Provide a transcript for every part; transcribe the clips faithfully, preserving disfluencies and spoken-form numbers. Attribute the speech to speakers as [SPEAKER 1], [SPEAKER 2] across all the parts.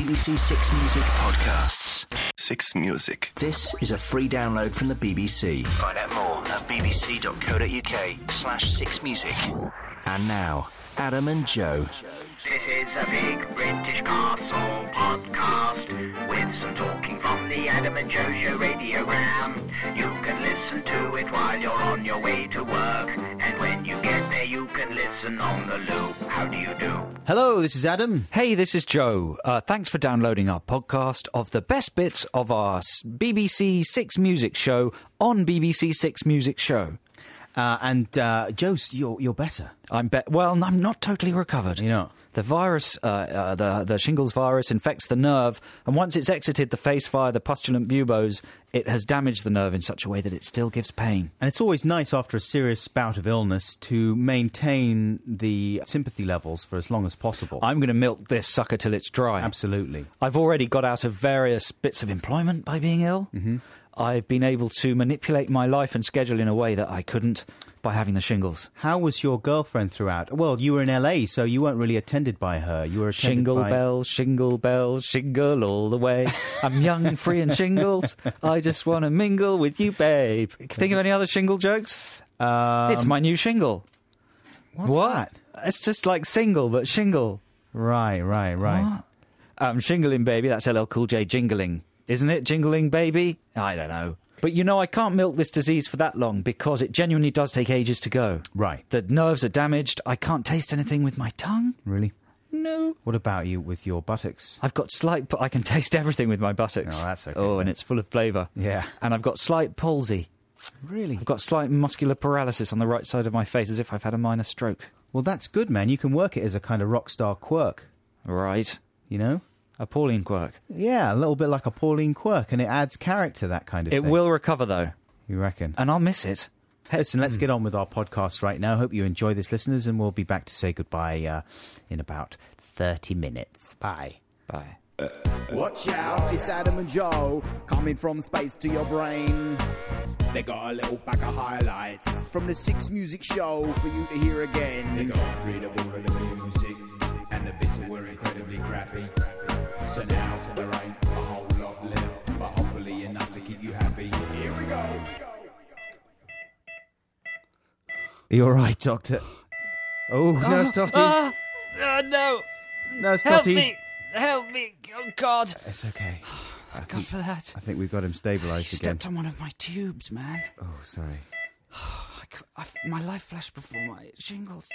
[SPEAKER 1] B C Six Music podcasts.
[SPEAKER 2] Six Music.
[SPEAKER 1] This is a free download from the B B C. Find out more at bbc.co.uk slash six music. And now, Adam and Joe.
[SPEAKER 3] This is a big British Castle podcast with some talking from the Adam and Joe Show radiogram. You can listen to it while you're on your way to work, and when you get there you can listen on the loop. How do you do?
[SPEAKER 4] Hello, this is Adam.
[SPEAKER 5] Hey, this is Joe. Uh, thanks for downloading our podcast of the best bits of our B B C Six Music show on B B C Six Music Show.
[SPEAKER 4] Uh, and uh, Joe, you're you're better.
[SPEAKER 5] I'm be- well, I'm not totally recovered.
[SPEAKER 4] You're not?
[SPEAKER 5] The virus, uh, uh, the the shingles virus, infects the nerve, and once it's exited the face via the postulant buboes, it has damaged the nerve in such a way that it still gives pain.
[SPEAKER 4] And it's always nice after a serious bout of illness to maintain the sympathy levels for as long as possible.
[SPEAKER 5] I'm going to milk this sucker till it's dry.
[SPEAKER 4] Absolutely.
[SPEAKER 5] I've already got out of various bits of employment by being ill. Mm-hmm. I've been able to manipulate my life and schedule in a way that I couldn't by having the shingles.
[SPEAKER 4] How was your girlfriend throughout? Well, you were in L A, so you weren't really attended by her. You were attended
[SPEAKER 5] Shingle
[SPEAKER 4] by...
[SPEAKER 5] bells, shingle bells, shingle all the way. I'm young, free and shingles. I just want to mingle with you, babe. Think of any other shingle jokes?
[SPEAKER 4] Um,
[SPEAKER 5] It's my new shingle.
[SPEAKER 4] What's
[SPEAKER 5] what?
[SPEAKER 4] that?
[SPEAKER 5] It's just like single, but shingle.
[SPEAKER 4] Right, right, right.
[SPEAKER 5] What? Um, shingling, baby. That's L L Cool J jingling. Isn't it? Jingling, baby? I don't know. But, you know, I can't milk this disease for that long because it genuinely does take ages to go.
[SPEAKER 4] Right.
[SPEAKER 5] The nerves are damaged. I can't taste anything with my tongue.
[SPEAKER 4] Really?
[SPEAKER 5] No.
[SPEAKER 4] What about you with your buttocks?
[SPEAKER 5] I've got slight... I can taste everything with my buttocks.
[SPEAKER 4] Oh, that's okay.
[SPEAKER 5] Oh, and it's full of flavour.
[SPEAKER 4] Yeah.
[SPEAKER 5] And I've got slight palsy.
[SPEAKER 4] Really?
[SPEAKER 5] I've got slight muscular paralysis on the right side of my face as if I've had a minor stroke.
[SPEAKER 4] Well, that's good, man. You can work it as a kind of rock star quirk.
[SPEAKER 5] Right.
[SPEAKER 4] You know?
[SPEAKER 5] A Pauline quirk.
[SPEAKER 4] Yeah, a little bit like a Pauline quirk, and it adds character, that kind of
[SPEAKER 5] it
[SPEAKER 4] thing.
[SPEAKER 5] It will recover, though.
[SPEAKER 4] You reckon?
[SPEAKER 5] And I'll miss it.
[SPEAKER 4] Listen, let's get on with our podcast right now. Hope you enjoy this, listeners, and we'll be back to say goodbye uh, in about thirty minutes. Bye.
[SPEAKER 5] Bye.
[SPEAKER 6] Uh, watch out, it's Adam and Joe, coming from space to your brain. They got a little pack of highlights from the Six Music Show for you to hear again. They got rid of all of the music, and the bits that were incredibly crappy. So now there ain't a whole lot left, but hopefully enough to keep you happy. Here we go.
[SPEAKER 4] Are you all right, Doctor? Oh, nurse Totties.
[SPEAKER 5] Oh, oh, no.
[SPEAKER 4] Nurse
[SPEAKER 5] Help
[SPEAKER 4] Totties.
[SPEAKER 5] me. Help me. Oh, God.
[SPEAKER 4] It's okay. I
[SPEAKER 5] God
[SPEAKER 4] think,
[SPEAKER 5] for that.
[SPEAKER 4] I think we've got him stabilised
[SPEAKER 5] You
[SPEAKER 4] again.
[SPEAKER 5] stepped on one of my tubes, man.
[SPEAKER 4] Oh, sorry.
[SPEAKER 5] I, c- I f- my life flashed before my shingles.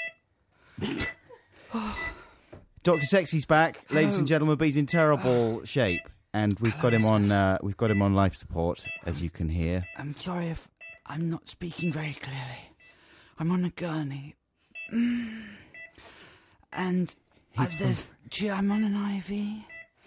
[SPEAKER 4] Doctor Sexy's back, ladies
[SPEAKER 5] Hello.
[SPEAKER 4] and gentlemen, but he's in terrible shape, and we've
[SPEAKER 5] Hello,
[SPEAKER 4] got him on.
[SPEAKER 5] listeners.
[SPEAKER 4] Uh, we've got him on life support, as you can hear.
[SPEAKER 5] I'm sorry if I'm not speaking very clearly. I'm on a gurney. Mm. And uh,
[SPEAKER 4] He's from-
[SPEAKER 5] there's... Gee, I'm on an I V.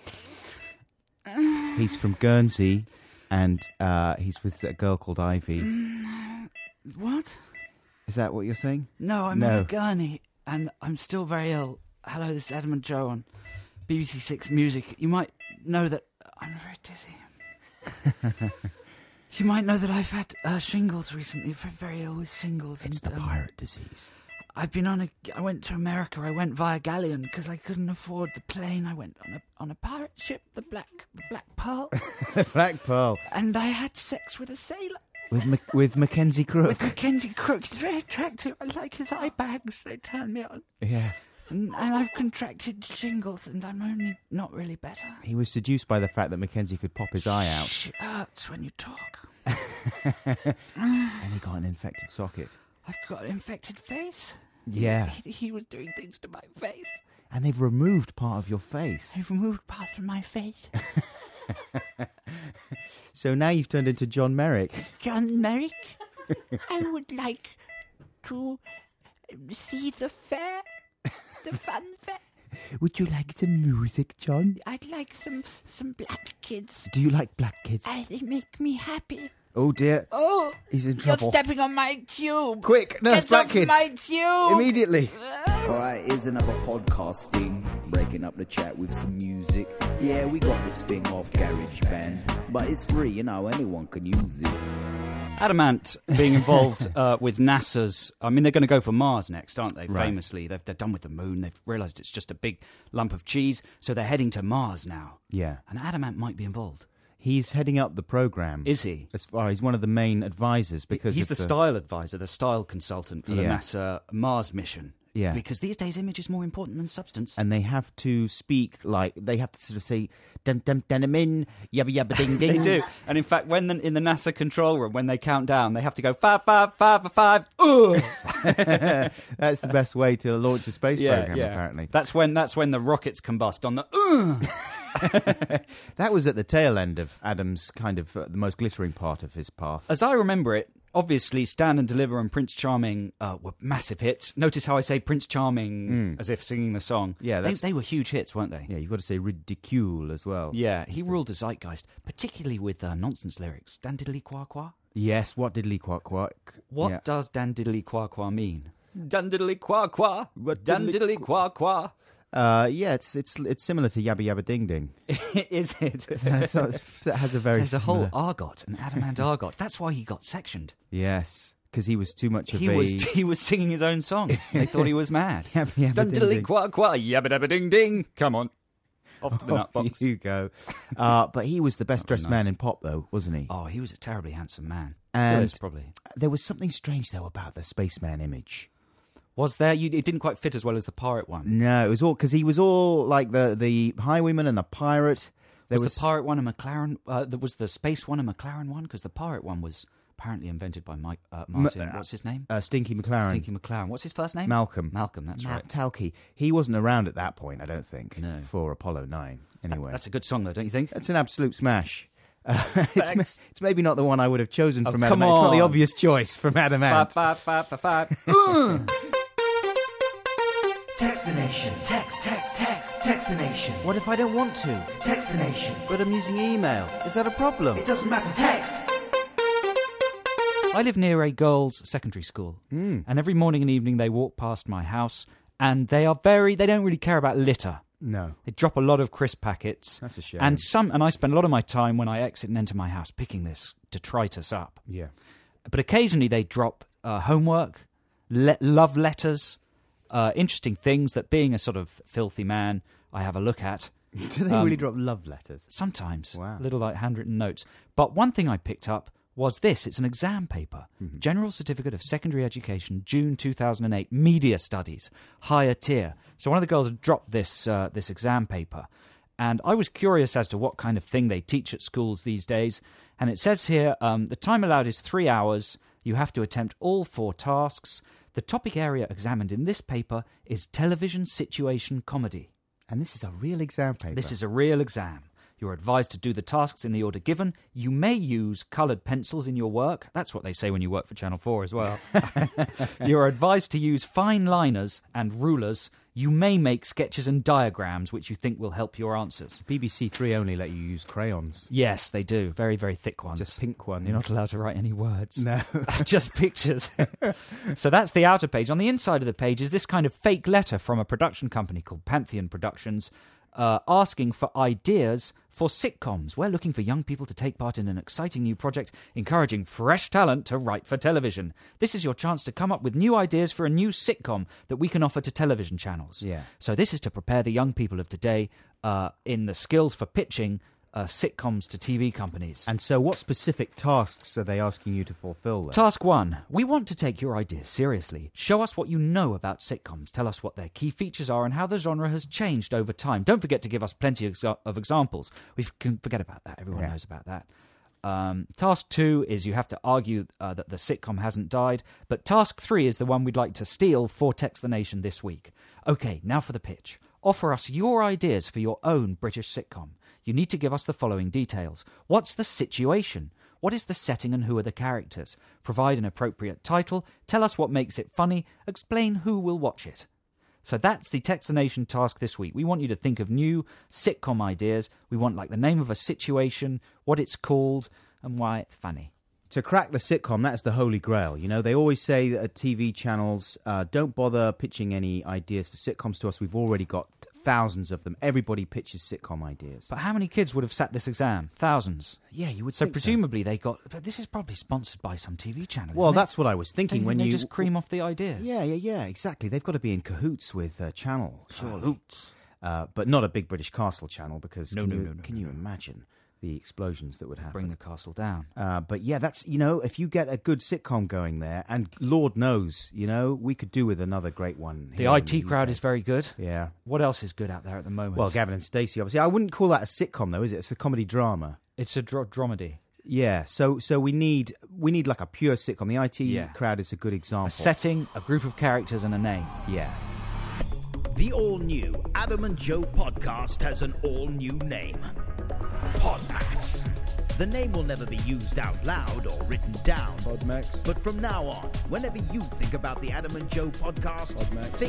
[SPEAKER 4] He's from Guernsey, and uh, he's with a girl called Ivy.
[SPEAKER 5] What?
[SPEAKER 4] Is that what you're saying?
[SPEAKER 5] No, I'm
[SPEAKER 4] No.
[SPEAKER 5] on a gurney, and I'm still very ill. Hello, this is Adam and Joe on B B C Six Music. You might know that I'm very dizzy. You might know that I've had uh, shingles recently. Very, very ill with shingles.
[SPEAKER 4] It's
[SPEAKER 5] and,
[SPEAKER 4] the
[SPEAKER 5] um,
[SPEAKER 4] pirate disease.
[SPEAKER 5] I've been on a. I went to America. I went via galleon because I couldn't afford the plane. I went on a on a pirate ship, the Black the Black Pearl,
[SPEAKER 4] Black Pearl
[SPEAKER 5] and I had sex with a sailor.
[SPEAKER 4] with Mac- with Mackenzie Crook.
[SPEAKER 5] With Mackenzie Crook. He's very attractive. I like his eye bags. They turn me on.
[SPEAKER 4] Yeah,
[SPEAKER 5] And, and I've contracted shingles, and I'm only not really better.
[SPEAKER 4] he was seduced by the fact that Mackenzie could pop his eye out,
[SPEAKER 5] Shh, it hurts when you talk.
[SPEAKER 4] and he got an infected socket.
[SPEAKER 5] I've got an infected face.
[SPEAKER 4] Yeah,
[SPEAKER 5] He, he was doing things to my face.
[SPEAKER 4] and they've removed part of your face.
[SPEAKER 5] They've removed parts of my face.
[SPEAKER 4] So now you've turned into John Merrick.
[SPEAKER 5] John Merrick, I would like to see the fair, the fun fair.
[SPEAKER 4] Would you like some music, John?
[SPEAKER 5] I'd like some some black kids.
[SPEAKER 4] Do you like black kids?
[SPEAKER 5] I, they make me happy.
[SPEAKER 4] Oh dear,
[SPEAKER 5] Oh,
[SPEAKER 4] he's in
[SPEAKER 5] you're
[SPEAKER 4] trouble.
[SPEAKER 5] stepping on my tube.
[SPEAKER 4] Quick, nurse,
[SPEAKER 5] Get
[SPEAKER 4] black
[SPEAKER 5] off
[SPEAKER 4] kids.
[SPEAKER 5] my tube.
[SPEAKER 4] Immediately.
[SPEAKER 6] Alright, here's another podcasting, breaking up the chat with some music. Yeah, we got this thing off GarageBand, but it's free, you know, anyone can use it.
[SPEAKER 5] Adamant being involved uh, with NASA's... I mean, they're going to go for Mars next, aren't they?
[SPEAKER 4] Right.
[SPEAKER 5] Famously. They've, they're done with the moon. They've realised it's just a big lump of cheese, so they're heading to Mars now.
[SPEAKER 4] Yeah.
[SPEAKER 5] And Adamant might be involved.
[SPEAKER 4] He's heading up the program.
[SPEAKER 5] Is he?
[SPEAKER 4] As far he's one of the main advisors because
[SPEAKER 5] He's the
[SPEAKER 4] of
[SPEAKER 5] style advisor, the style consultant for the
[SPEAKER 4] Yeah.
[SPEAKER 5] NASA Mars mission.
[SPEAKER 4] Yeah.
[SPEAKER 5] Because these days, image is more important than substance.
[SPEAKER 4] And they have to speak like they have to sort of say dum dum dum in yabba yabba ding ding.
[SPEAKER 5] They do. And in fact, when the, in the NASA control room, when they count down, they have to go five, five, five, five. Ugh.
[SPEAKER 4] That's the best way to launch a space
[SPEAKER 5] Yeah,
[SPEAKER 4] program.
[SPEAKER 5] yeah.
[SPEAKER 4] Apparently,
[SPEAKER 5] That's when that's when the rockets combust on the. Ugh.
[SPEAKER 4] that was at the tail end of Adam's kind of uh, the most glittering part of his path.
[SPEAKER 5] As I remember it, obviously Stand and Deliver and Prince Charming uh, were massive hits. Notice how I say Prince Charming as if singing the song.
[SPEAKER 4] Yeah,
[SPEAKER 5] they,
[SPEAKER 4] that's-
[SPEAKER 5] they were huge hits, weren't they?
[SPEAKER 4] Yeah, you've got to say ridicule as well.
[SPEAKER 5] Yeah, he ruled the zeitgeist, particularly with uh, nonsense lyrics. Dan diddly qua qua.
[SPEAKER 4] Yes, what diddly quack quack.
[SPEAKER 5] What
[SPEAKER 4] Yeah.
[SPEAKER 5] does dan diddly qua qua mean? Dan diddly qua qua.
[SPEAKER 4] What
[SPEAKER 5] Dan
[SPEAKER 4] diddly
[SPEAKER 5] diddly qua qua.
[SPEAKER 4] Uh, yeah, it's it's it's similar to Yabba Yabba Ding Ding.
[SPEAKER 5] Is it?
[SPEAKER 4] so it's, it has a very
[SPEAKER 5] There's a whole
[SPEAKER 4] similar-
[SPEAKER 5] Argot, an Adamant Argot. That's why he got sectioned.
[SPEAKER 4] yes, because he was too much of
[SPEAKER 5] He
[SPEAKER 4] a
[SPEAKER 5] was he was singing his own songs. They thought he was mad.
[SPEAKER 4] Yabba Yabba
[SPEAKER 5] Dun
[SPEAKER 4] Ding
[SPEAKER 5] diddly
[SPEAKER 4] Ding.
[SPEAKER 5] qua qua, yabba dabba ding ding. Come on, off to the nut
[SPEAKER 4] Off
[SPEAKER 5] box.
[SPEAKER 4] you go. Uh, but he was the best dressed
[SPEAKER 5] nice.
[SPEAKER 4] man in pop, though, wasn't he?
[SPEAKER 5] Oh, he was a terribly handsome man. Still
[SPEAKER 4] And-
[SPEAKER 5] is probably.
[SPEAKER 4] There was something strange though about the spaceman image.
[SPEAKER 5] Was there? You, it didn't quite fit as well as the pirate one.
[SPEAKER 4] No, it was all because he was all like the the highwayman and the pirate. There
[SPEAKER 5] Was,
[SPEAKER 4] was,
[SPEAKER 5] the pirate one a McLaren? Uh, there was the space one a McLaren one? Because the pirate one was apparently invented by Mike uh, Martin.
[SPEAKER 4] M-
[SPEAKER 5] What's his name?
[SPEAKER 4] uh, Stinky McLaren,
[SPEAKER 5] Stinky McLaren. What's his first name?
[SPEAKER 4] Malcolm,
[SPEAKER 5] Malcolm. That's
[SPEAKER 4] Matt
[SPEAKER 5] right.
[SPEAKER 4] Talkey. He wasn't around at that point, I don't think.
[SPEAKER 5] No.
[SPEAKER 4] For Apollo nine, anyway.
[SPEAKER 5] That's a good song, though, don't you think?
[SPEAKER 4] It's an absolute smash. Uh, it's,
[SPEAKER 5] Thanks.
[SPEAKER 4] ma- it's maybe not the one I would have chosen
[SPEAKER 5] Oh,
[SPEAKER 4] from
[SPEAKER 5] come
[SPEAKER 4] Adam Ant. It's not the
[SPEAKER 5] on.
[SPEAKER 4] obvious choice from Adam Ant.
[SPEAKER 5] Five, five, five, five, five.
[SPEAKER 2] Text the nation. Text, text, text. Text the nation.
[SPEAKER 4] What if I don't want to?
[SPEAKER 2] Text the nation.
[SPEAKER 4] But I'm using email. Is that a problem?
[SPEAKER 2] It doesn't matter. Text.
[SPEAKER 5] I live near a girls' secondary school,
[SPEAKER 4] Hmm.
[SPEAKER 5] and every morning and evening they walk past my house, and they are very, they don't really care about litter.
[SPEAKER 4] No.
[SPEAKER 5] They drop a lot of crisp packets.
[SPEAKER 4] That's a shame.
[SPEAKER 5] And some, and I spend a lot of my time when I exit and enter my house picking this detritus up.
[SPEAKER 4] Yeah.
[SPEAKER 5] But occasionally they drop uh, homework, le- love letters, uh, interesting things that, being a sort of filthy man, I have a look at.
[SPEAKER 4] Do they
[SPEAKER 5] Um,
[SPEAKER 4] really drop love letters?
[SPEAKER 5] Sometimes.
[SPEAKER 4] Wow.
[SPEAKER 5] Little like handwritten notes. But one thing I picked up was this. It's an exam paper.
[SPEAKER 4] Mm-hmm.
[SPEAKER 5] General Certificate of Secondary Education, June two thousand eight. Media Studies. Higher tier. So one of the girls had dropped this, uh, this exam paper. And I was curious as to what kind of thing they teach at schools these days. And it says here, um, the time allowed is three hours. You have to attempt all four tasks. The topic area examined in this paper is television situation comedy.
[SPEAKER 4] And this is a real exam paper.
[SPEAKER 5] This is a real exam. You're advised to do the tasks in the order given. You may use coloured pencils in your work. That's what they say when you work for Channel four as well. You're advised to use fine liners and rulers. You may make sketches and diagrams which you think will help your answers.
[SPEAKER 4] B B C Three only let you use crayons.
[SPEAKER 5] Yes, they do. Very, very thick ones.
[SPEAKER 4] Just pink ones.
[SPEAKER 5] You're not allowed to write any words.
[SPEAKER 4] No.
[SPEAKER 5] Just pictures. So that's the outer page. On the inside of the page is this kind of fake letter from a production company called Pantheon Productions, uh, asking for ideas for sitcoms. We're looking for young people to take part in an exciting new project, encouraging fresh talent to write for television. This is your chance to come up with new ideas for a new sitcom that we can offer to television channels.
[SPEAKER 4] Yeah.
[SPEAKER 5] So this is to prepare the young people of today uh, in the skills for pitching uh, sitcoms to T V companies.
[SPEAKER 4] And so what specific tasks are they asking you to fulfill then?
[SPEAKER 5] Task one. We want to take your ideas seriously. Show us what you know about sitcoms. Tell us what their key features are and how the genre has changed over time. Don't forget to give us plenty exa- of examples. We can forget about that. Everyone
[SPEAKER 4] Yeah.
[SPEAKER 5] knows about that. Um, task two is you have to argue uh, that the sitcom hasn't died. But task three is the one we'd like to steal for Text the Nation this week. Okay, now for the pitch. Offer us your ideas for your own British sitcom. You need to give us the following details. What's the situation? What is the setting and who are the characters? Provide an appropriate title. Tell us what makes it funny. Explain who will watch it. So that's the Text the Nation task this week. We want you to think of new sitcom ideas. We want like the name of a situation, what it's called, and why it's funny.
[SPEAKER 4] To crack the sitcom, that's the holy grail. You know, they always say that at T V channels, uh, don't bother pitching any ideas for sitcoms to us. We've already got thousands of them. Everybody pitches sitcom ideas.
[SPEAKER 5] But how many kids would have sat this exam? Thousands.
[SPEAKER 4] Yeah, you would
[SPEAKER 5] So
[SPEAKER 4] think
[SPEAKER 5] presumably they got... But this is probably sponsored by some T V channel,
[SPEAKER 4] Well,
[SPEAKER 5] isn't it?
[SPEAKER 4] that's what I was
[SPEAKER 5] Don't
[SPEAKER 4] thinking
[SPEAKER 5] you
[SPEAKER 4] when
[SPEAKER 5] think
[SPEAKER 4] you...
[SPEAKER 5] they just cream off the ideas?
[SPEAKER 4] Yeah, yeah, yeah, exactly. They've got to be in cahoots with uh, Channel, surely.
[SPEAKER 5] Cahoots.
[SPEAKER 4] Uh, but not a Big British Castle channel, because
[SPEAKER 5] No,
[SPEAKER 4] can,
[SPEAKER 5] no,
[SPEAKER 4] you,
[SPEAKER 5] no, no,
[SPEAKER 4] can
[SPEAKER 5] no,
[SPEAKER 4] you
[SPEAKER 5] no.
[SPEAKER 4] imagine the explosions that would happen?
[SPEAKER 5] Bring the castle down.
[SPEAKER 4] Uh, but yeah, that's, you know, if you get a good sitcom going there, and Lord knows, you know, we could do with another great one.
[SPEAKER 5] The
[SPEAKER 4] here
[SPEAKER 5] I
[SPEAKER 4] in
[SPEAKER 5] T
[SPEAKER 4] U K.
[SPEAKER 5] crowd is very good.
[SPEAKER 4] Yeah.
[SPEAKER 5] What else is good out there at the moment?
[SPEAKER 4] Well, Gavin and Stacey, obviously. I wouldn't call that a sitcom, though, is it? It's a comedy drama.
[SPEAKER 5] It's a dro- dramedy.
[SPEAKER 4] Yeah, so so we need we need like a pure sitcom. The I T
[SPEAKER 5] Yeah.
[SPEAKER 4] crowd is a good example.
[SPEAKER 5] A setting, a group of characters, and a name.
[SPEAKER 4] Yeah.
[SPEAKER 7] The all-new Adam and Joe podcast has an all-new name. Podmax. The name will never be used out loud or written down.
[SPEAKER 6] Podmax.
[SPEAKER 7] But from now on, whenever you think about the Adam and Joe podcast,
[SPEAKER 6] Podmax.
[SPEAKER 7] think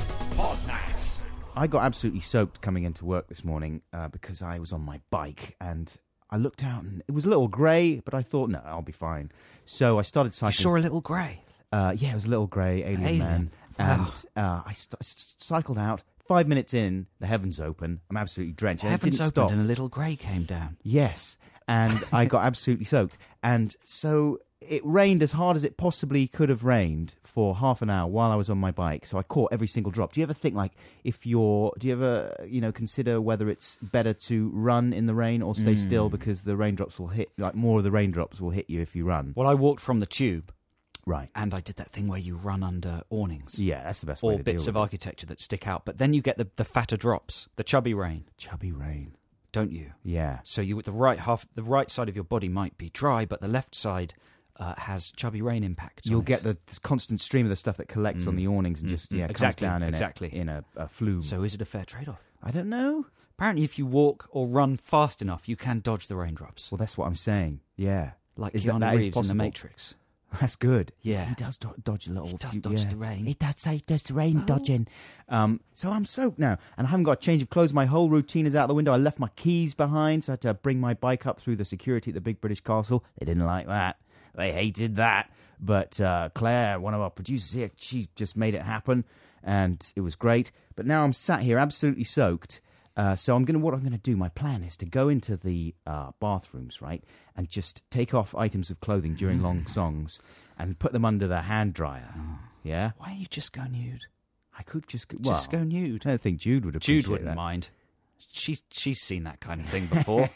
[SPEAKER 7] Podmax.
[SPEAKER 4] I got absolutely soaked coming into work this morning uh, because I was on my bike and I looked out and it was a little grey, but I thought, no, I'll be fine. So I started
[SPEAKER 5] You
[SPEAKER 4] cycling.
[SPEAKER 5] saw a little grey.
[SPEAKER 4] Uh, yeah, it was a little grey alien,
[SPEAKER 5] Alien.
[SPEAKER 4] man.
[SPEAKER 5] Wow.
[SPEAKER 4] And uh, I st- s- cycled out. Five minutes in, the heavens open. I'm absolutely drenched. and it
[SPEAKER 5] Heavens
[SPEAKER 4] didn't
[SPEAKER 5] opened
[SPEAKER 4] stop.
[SPEAKER 5] and a little grey came down.
[SPEAKER 4] Yes, and I got absolutely soaked. And so it rained as hard as it possibly could have rained for half an hour while I was on my bike. So I caught every single drop. Do you ever think, like, if you're... Do you ever, you know, consider whether it's better to run in the rain or stay still because the raindrops will hit... Like, more of the raindrops will hit you if you run.
[SPEAKER 5] Well, I walked from the tube
[SPEAKER 4] Right.
[SPEAKER 5] and I did that thing where you run under awnings.
[SPEAKER 4] Yeah, that's the best way
[SPEAKER 5] Or
[SPEAKER 4] to
[SPEAKER 5] bits
[SPEAKER 4] deal
[SPEAKER 5] of
[SPEAKER 4] with
[SPEAKER 5] architecture that stick out. But then you get the, the fatter drops, the chubby rain,
[SPEAKER 4] it. Chubby rain.
[SPEAKER 5] don't you?
[SPEAKER 4] Yeah.
[SPEAKER 5] So you the right half, the right side of your body might be dry, but the left side uh, has chubby rain impacts.
[SPEAKER 4] You'll
[SPEAKER 5] on
[SPEAKER 4] get
[SPEAKER 5] it.
[SPEAKER 4] the this constant stream of the stuff that collects on the awnings and just, yeah,
[SPEAKER 5] Exactly,
[SPEAKER 4] comes down in,
[SPEAKER 5] exactly.
[SPEAKER 4] a, in a, a flume.
[SPEAKER 5] So is it a fair trade-off?
[SPEAKER 4] I don't know.
[SPEAKER 5] Apparently, if you walk or run fast enough, you can dodge the raindrops,
[SPEAKER 4] Well, that's what I'm saying. Yeah.
[SPEAKER 5] like
[SPEAKER 4] Is that-
[SPEAKER 5] Keanu
[SPEAKER 4] that is
[SPEAKER 5] Reeves in The
[SPEAKER 4] possible?
[SPEAKER 5] Matrix.
[SPEAKER 4] That's good.
[SPEAKER 5] Yeah.
[SPEAKER 4] He does do- dodge a little.
[SPEAKER 5] He does
[SPEAKER 4] few-
[SPEAKER 5] dodge
[SPEAKER 4] yeah.
[SPEAKER 5] the rain.
[SPEAKER 4] He does, he does the rain dodging. Um, so I'm soaked now, and I haven't got a change of clothes. My whole routine is out the window. I left my keys behind, so I had to bring my bike up through the security at the Big British Castle. They didn't like that. They hated that. But uh, Claire, one of our producers here, she just made it happen, and it was great. But now I'm sat here absolutely soaked. Uh, so I'm gonna. What I'm gonna do? My plan is to go into the uh, bathrooms, right, and just take off items of clothing during long songs and put them under the hand dryer. Yeah,
[SPEAKER 5] Why don't you just go nude?
[SPEAKER 4] I could just go,
[SPEAKER 5] Just
[SPEAKER 4] well,
[SPEAKER 5] go nude.
[SPEAKER 4] I don't think Jude would appreciate
[SPEAKER 5] Jude wouldn't
[SPEAKER 4] that.
[SPEAKER 5] mind. She's she's seen that kind of thing before.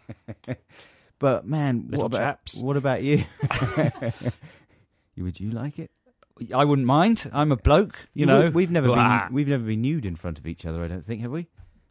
[SPEAKER 4] But man,
[SPEAKER 5] Little
[SPEAKER 4] what about
[SPEAKER 5] chaps.
[SPEAKER 4] what about you? Would you like it?
[SPEAKER 5] I wouldn't mind. I'm a bloke, you
[SPEAKER 4] We-
[SPEAKER 5] know.
[SPEAKER 4] we've never
[SPEAKER 5] Blah.
[SPEAKER 4] been we've never been nude in front of each other. I don't think, have we?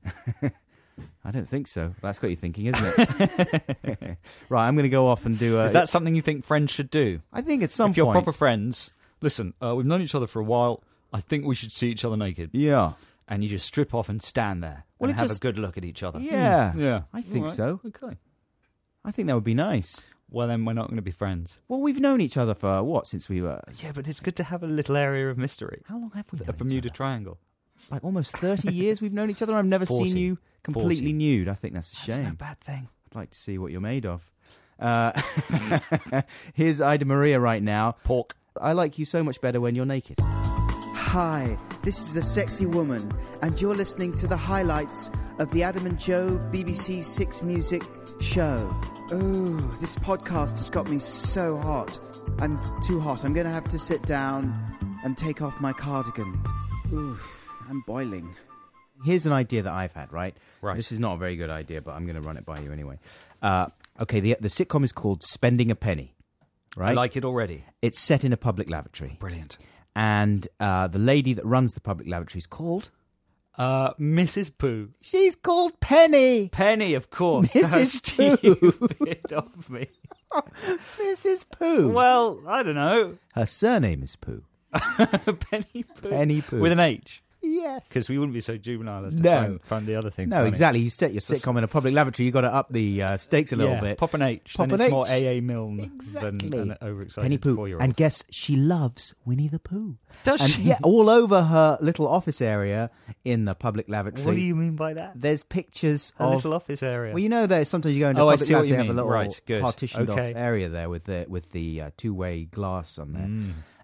[SPEAKER 4] I don't think so. That's got you thinking, isn't it? Right, I'm going to go off and do. A,
[SPEAKER 5] Is that something you think friends should do?
[SPEAKER 4] I think at some
[SPEAKER 5] If you're
[SPEAKER 4] point.
[SPEAKER 5] proper friends, listen, uh, we've known each other for a while. I think we should see each other naked.
[SPEAKER 4] Yeah.
[SPEAKER 5] And you just strip off and stand there
[SPEAKER 4] Well,
[SPEAKER 5] and
[SPEAKER 4] it
[SPEAKER 5] have
[SPEAKER 4] just-
[SPEAKER 5] a good look at each other.
[SPEAKER 4] Yeah.
[SPEAKER 5] Yeah.
[SPEAKER 4] I think
[SPEAKER 5] All right.
[SPEAKER 4] so.
[SPEAKER 5] Okay.
[SPEAKER 4] I think that would be nice.
[SPEAKER 5] Well, then we're not going to be friends.
[SPEAKER 4] Well, we've known each other for what since we were.
[SPEAKER 5] Yeah, but it's good to have a little area of mystery.
[SPEAKER 4] How long have we known
[SPEAKER 5] A Bermuda
[SPEAKER 4] each other?
[SPEAKER 5] Triangle.
[SPEAKER 4] Like almost thirty years we've known each other. I've never
[SPEAKER 5] forty.
[SPEAKER 4] seen you completely
[SPEAKER 5] forty.
[SPEAKER 4] nude. I think that's a
[SPEAKER 5] That's
[SPEAKER 4] shame.
[SPEAKER 5] no bad thing.
[SPEAKER 4] I'd like to see what you're made of. Uh, here's Ida Maria right now.
[SPEAKER 5] Pork.
[SPEAKER 4] I like you so much better when you're naked.
[SPEAKER 6] Hi, this is a sexy woman, and you're listening to the highlights of the Adam and Joe B B C Six Music show. Ooh, this podcast has got me so hot. I'm too hot. I'm going to have to sit down and take off my cardigan. Ooh, I'm boiling.
[SPEAKER 4] Here's an idea that I've had, right?
[SPEAKER 5] Right.
[SPEAKER 4] This is not a very good idea, but I'm going to run it by you anyway. Uh, okay, the the sitcom is called Spending a Penny, right?
[SPEAKER 5] I like it already.
[SPEAKER 4] It's set in a public lavatory.
[SPEAKER 5] Brilliant.
[SPEAKER 4] And uh, the lady that runs the public lavatory is called...
[SPEAKER 5] Uh, Missus Pooh.
[SPEAKER 4] She's called Penny!
[SPEAKER 5] Penny, of course.
[SPEAKER 4] Missus
[SPEAKER 5] How stupid of me.
[SPEAKER 4] Missus Pooh.
[SPEAKER 5] Well, I don't know.
[SPEAKER 4] Her surname is Pooh.
[SPEAKER 5] Penny Pooh.
[SPEAKER 4] Penny Pooh.
[SPEAKER 5] With an H.
[SPEAKER 4] Yes.
[SPEAKER 5] Because we wouldn't be so juvenile as to
[SPEAKER 4] No.
[SPEAKER 5] find, find the other thing.
[SPEAKER 4] No,
[SPEAKER 5] funny.
[SPEAKER 4] exactly. You set your sitcom in a public lavatory, you've got to up the uh, stakes a little
[SPEAKER 5] Yeah,
[SPEAKER 4] bit.
[SPEAKER 5] Pop an H.
[SPEAKER 4] Pop
[SPEAKER 5] then
[SPEAKER 4] an
[SPEAKER 5] it's more
[SPEAKER 4] H.
[SPEAKER 5] A A Milne
[SPEAKER 4] Exactly.
[SPEAKER 5] than an overexcited
[SPEAKER 4] Penny Pooh.
[SPEAKER 5] four-year-old.
[SPEAKER 4] And guess she loves Winnie the Pooh.
[SPEAKER 5] Does
[SPEAKER 4] and,
[SPEAKER 5] she?
[SPEAKER 4] Yeah, all over her little office area in the public lavatory.
[SPEAKER 5] What do you mean by that?
[SPEAKER 4] There's pictures
[SPEAKER 5] A
[SPEAKER 4] of...
[SPEAKER 5] little office area.
[SPEAKER 4] Well, you know, there sometimes you go into
[SPEAKER 5] Oh, I
[SPEAKER 4] public
[SPEAKER 5] see what
[SPEAKER 4] labs,
[SPEAKER 5] you
[SPEAKER 4] they have a
[SPEAKER 5] mean.
[SPEAKER 4] little
[SPEAKER 5] Right, good.
[SPEAKER 4] partitioned
[SPEAKER 5] Okay.
[SPEAKER 4] off area there with the with the uh, two way glass on there.
[SPEAKER 5] Mm.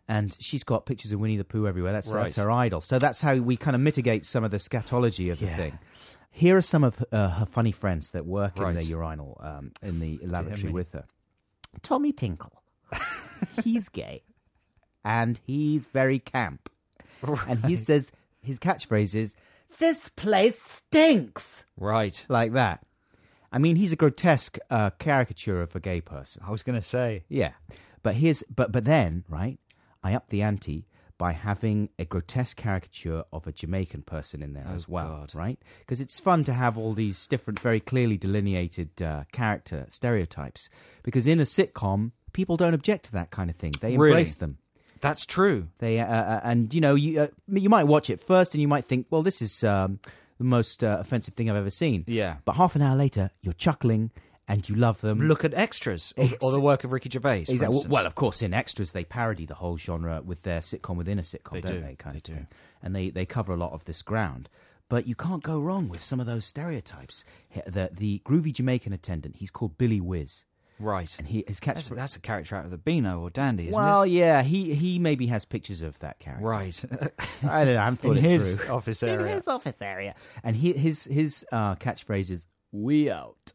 [SPEAKER 4] and she's got pictures of Winnie the Pooh everywhere. That's,
[SPEAKER 8] Right.
[SPEAKER 4] that's her idol. So that's how we kind of mitigate some of the scatology of the
[SPEAKER 8] Yeah.
[SPEAKER 4] thing. Here are some of uh, her funny friends that work
[SPEAKER 8] Right.
[SPEAKER 4] in the urinal, um, in the lavatory
[SPEAKER 8] me.
[SPEAKER 4] with her. Tommy Tinkle. He's gay. And he's very camp. And he says, his catchphrase is, "This place stinks."
[SPEAKER 8] Right.
[SPEAKER 4] Like that. I mean, he's a grotesque uh, caricature of a gay person.
[SPEAKER 8] I was going to say.
[SPEAKER 4] Yeah. But here's, but, but then, right, I upped the ante by having a grotesque caricature of a Jamaican person in there
[SPEAKER 8] Oh,
[SPEAKER 4] as well,
[SPEAKER 8] God.
[SPEAKER 4] right? Because it's fun to have all these different, very clearly delineated uh, character stereotypes. Because in a sitcom, people don't object to that kind of thing. They
[SPEAKER 8] Really?
[SPEAKER 4] embrace them.
[SPEAKER 8] That's true.
[SPEAKER 4] They uh, uh, and you know you uh, you might watch it first and you might think, well, this is um, the most uh, offensive thing I've ever seen.
[SPEAKER 8] Yeah.
[SPEAKER 4] But half an hour later, you're chuckling and you love them.
[SPEAKER 8] Look at Extras, or, or the work of Ricky Gervais, for
[SPEAKER 4] Exactly.
[SPEAKER 8] instance.
[SPEAKER 4] Well, of course, in Extras, they parody the whole genre with their sitcom within a sitcom,
[SPEAKER 8] They
[SPEAKER 4] don't
[SPEAKER 8] do.
[SPEAKER 4] they? Kind
[SPEAKER 8] They
[SPEAKER 4] of
[SPEAKER 8] do.
[SPEAKER 4] thing. And they, they cover a lot of this ground. But you can't go wrong with some of those stereotypes. He- The, the groovy Jamaican attendant, he's called Billy Whiz.
[SPEAKER 8] Right.
[SPEAKER 4] And he his
[SPEAKER 8] That's,
[SPEAKER 4] catchphrase...
[SPEAKER 8] that's a character out of the Beano or Dandy, isn't
[SPEAKER 4] Well,
[SPEAKER 8] it?
[SPEAKER 4] yeah, he, he maybe has pictures of that character.
[SPEAKER 8] Right.
[SPEAKER 4] I don't know, I'm
[SPEAKER 8] In
[SPEAKER 4] fully
[SPEAKER 8] his
[SPEAKER 4] through.
[SPEAKER 8] office
[SPEAKER 4] In
[SPEAKER 8] area.
[SPEAKER 4] his office area. And he, his, his uh, catchphrase is, "We out.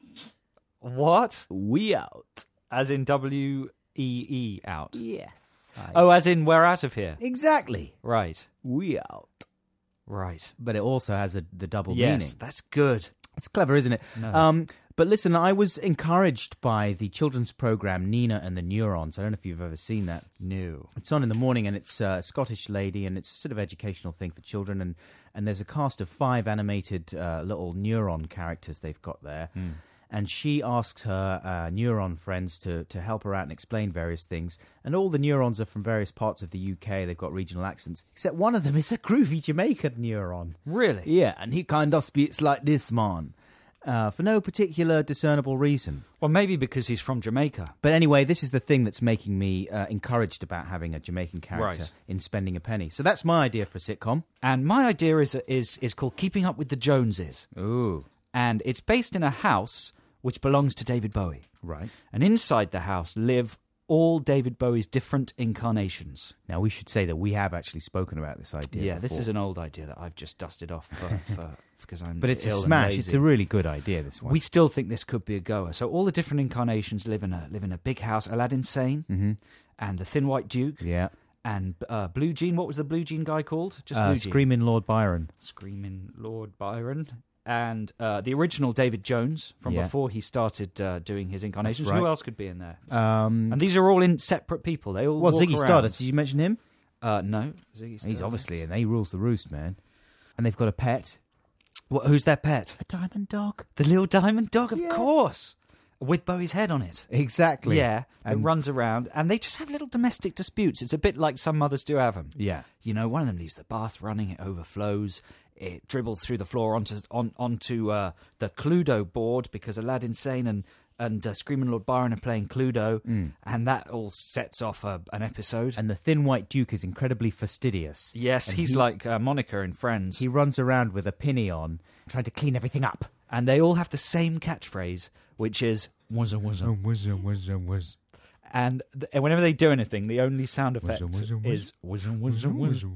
[SPEAKER 8] What?
[SPEAKER 4] We out."
[SPEAKER 8] As in W E E out?
[SPEAKER 4] Yes. I-
[SPEAKER 8] Oh, as in we're out of here?
[SPEAKER 4] Exactly.
[SPEAKER 8] Right.
[SPEAKER 4] We out.
[SPEAKER 8] Right.
[SPEAKER 4] But it also has a, the double
[SPEAKER 8] Yes,
[SPEAKER 4] meaning.
[SPEAKER 8] that's good.
[SPEAKER 4] It's clever, isn't it?
[SPEAKER 8] No.
[SPEAKER 4] Um, but listen, I was encouraged by the children's program Nina and the Neurons. I don't know if you've ever seen that.
[SPEAKER 8] No.
[SPEAKER 4] It's on in the morning, and it's a Scottish lady, and it's a sort of educational thing for children. And, and there's a cast of five animated uh, little neuron characters they've got there.
[SPEAKER 8] Mm.
[SPEAKER 4] And she asks her uh, neuron friends to, to help her out and explain various things. And all the neurons are from various parts of the U K. They've got regional accents, except one of them is a groovy Jamaican neuron.
[SPEAKER 8] Really?
[SPEAKER 4] Yeah, and he kind of speaks like this, man, uh, for no particular discernible reason.
[SPEAKER 8] Well, maybe because he's from Jamaica.
[SPEAKER 4] But anyway, this is the thing that's making me uh, encouraged about having a Jamaican character
[SPEAKER 8] Right.
[SPEAKER 4] in Spending a Penny. So that's my idea for a sitcom.
[SPEAKER 8] And my idea is is is called Keeping Up with the Joneses.
[SPEAKER 4] Ooh,
[SPEAKER 8] And it's based in a house which belongs to David Bowie.
[SPEAKER 4] right.
[SPEAKER 8] And inside the house live all David Bowie's different incarnations.
[SPEAKER 4] Now, we should say that we have actually spoken about this idea
[SPEAKER 8] Yeah, this
[SPEAKER 4] before.
[SPEAKER 8] is an old idea that I've just dusted off for, for because I'm
[SPEAKER 4] But it's a
[SPEAKER 8] ill and
[SPEAKER 4] smash.
[SPEAKER 8] lazy.
[SPEAKER 4] It's a really good idea, this one.
[SPEAKER 8] We still think this could be a goer. So all the different incarnations live in a live in a big house. Aladdin Sane
[SPEAKER 4] Mhm.
[SPEAKER 8] and the Thin White Duke
[SPEAKER 4] Yeah.
[SPEAKER 8] and uh, Blue Jean. What was the Blue Jean guy called? Just
[SPEAKER 4] Uh,
[SPEAKER 8] Blue Jean.
[SPEAKER 4] Screaming Lord Byron.
[SPEAKER 8] Screaming Lord Byron. And uh, the original David Jones from
[SPEAKER 4] Yeah.
[SPEAKER 8] before he started uh, doing his incarnations.
[SPEAKER 4] That's right.
[SPEAKER 8] Who else could be in there?
[SPEAKER 4] Um,
[SPEAKER 8] and these are all in separate people. They all
[SPEAKER 4] well,
[SPEAKER 8] walk
[SPEAKER 4] Ziggy
[SPEAKER 8] around.
[SPEAKER 4] Stardust. Did you mention him?
[SPEAKER 8] Uh, no, Ziggy Stardust.
[SPEAKER 4] He's obviously in there. He rules the roost, man. And they've got a pet.
[SPEAKER 8] What, who's their pet?
[SPEAKER 4] A diamond dog.
[SPEAKER 8] The little diamond dog, of
[SPEAKER 4] Yeah.
[SPEAKER 8] course, with Bowie's head on it.
[SPEAKER 4] Exactly.
[SPEAKER 8] Yeah, it
[SPEAKER 4] And-
[SPEAKER 8] runs around, and they just have little domestic disputes. It's a bit like some mothers do have them.
[SPEAKER 4] Yeah.
[SPEAKER 8] You know, one of them leaves the bath running, it overflows, it dribbles through the floor onto on, onto uh, the Cluedo board because Aladdin Sane and and uh, Screaming Lord Byron are playing Cluedo, and that all sets off a, an episode.
[SPEAKER 4] And the Thin White Duke is incredibly fastidious.
[SPEAKER 8] yes,
[SPEAKER 4] and
[SPEAKER 8] he's
[SPEAKER 4] he-
[SPEAKER 8] like uh, Monica in Friends.
[SPEAKER 4] He runs around with a pinny on, trying to clean everything up.
[SPEAKER 8] And they all have the same catchphrase, which is "wuzza wuzza."
[SPEAKER 4] wizz, wizz, wizz.
[SPEAKER 8] And, th- and whenever they do anything, the only sound effect
[SPEAKER 4] wuzza, wuzz.
[SPEAKER 8] is "wuzza wuzza wuzza."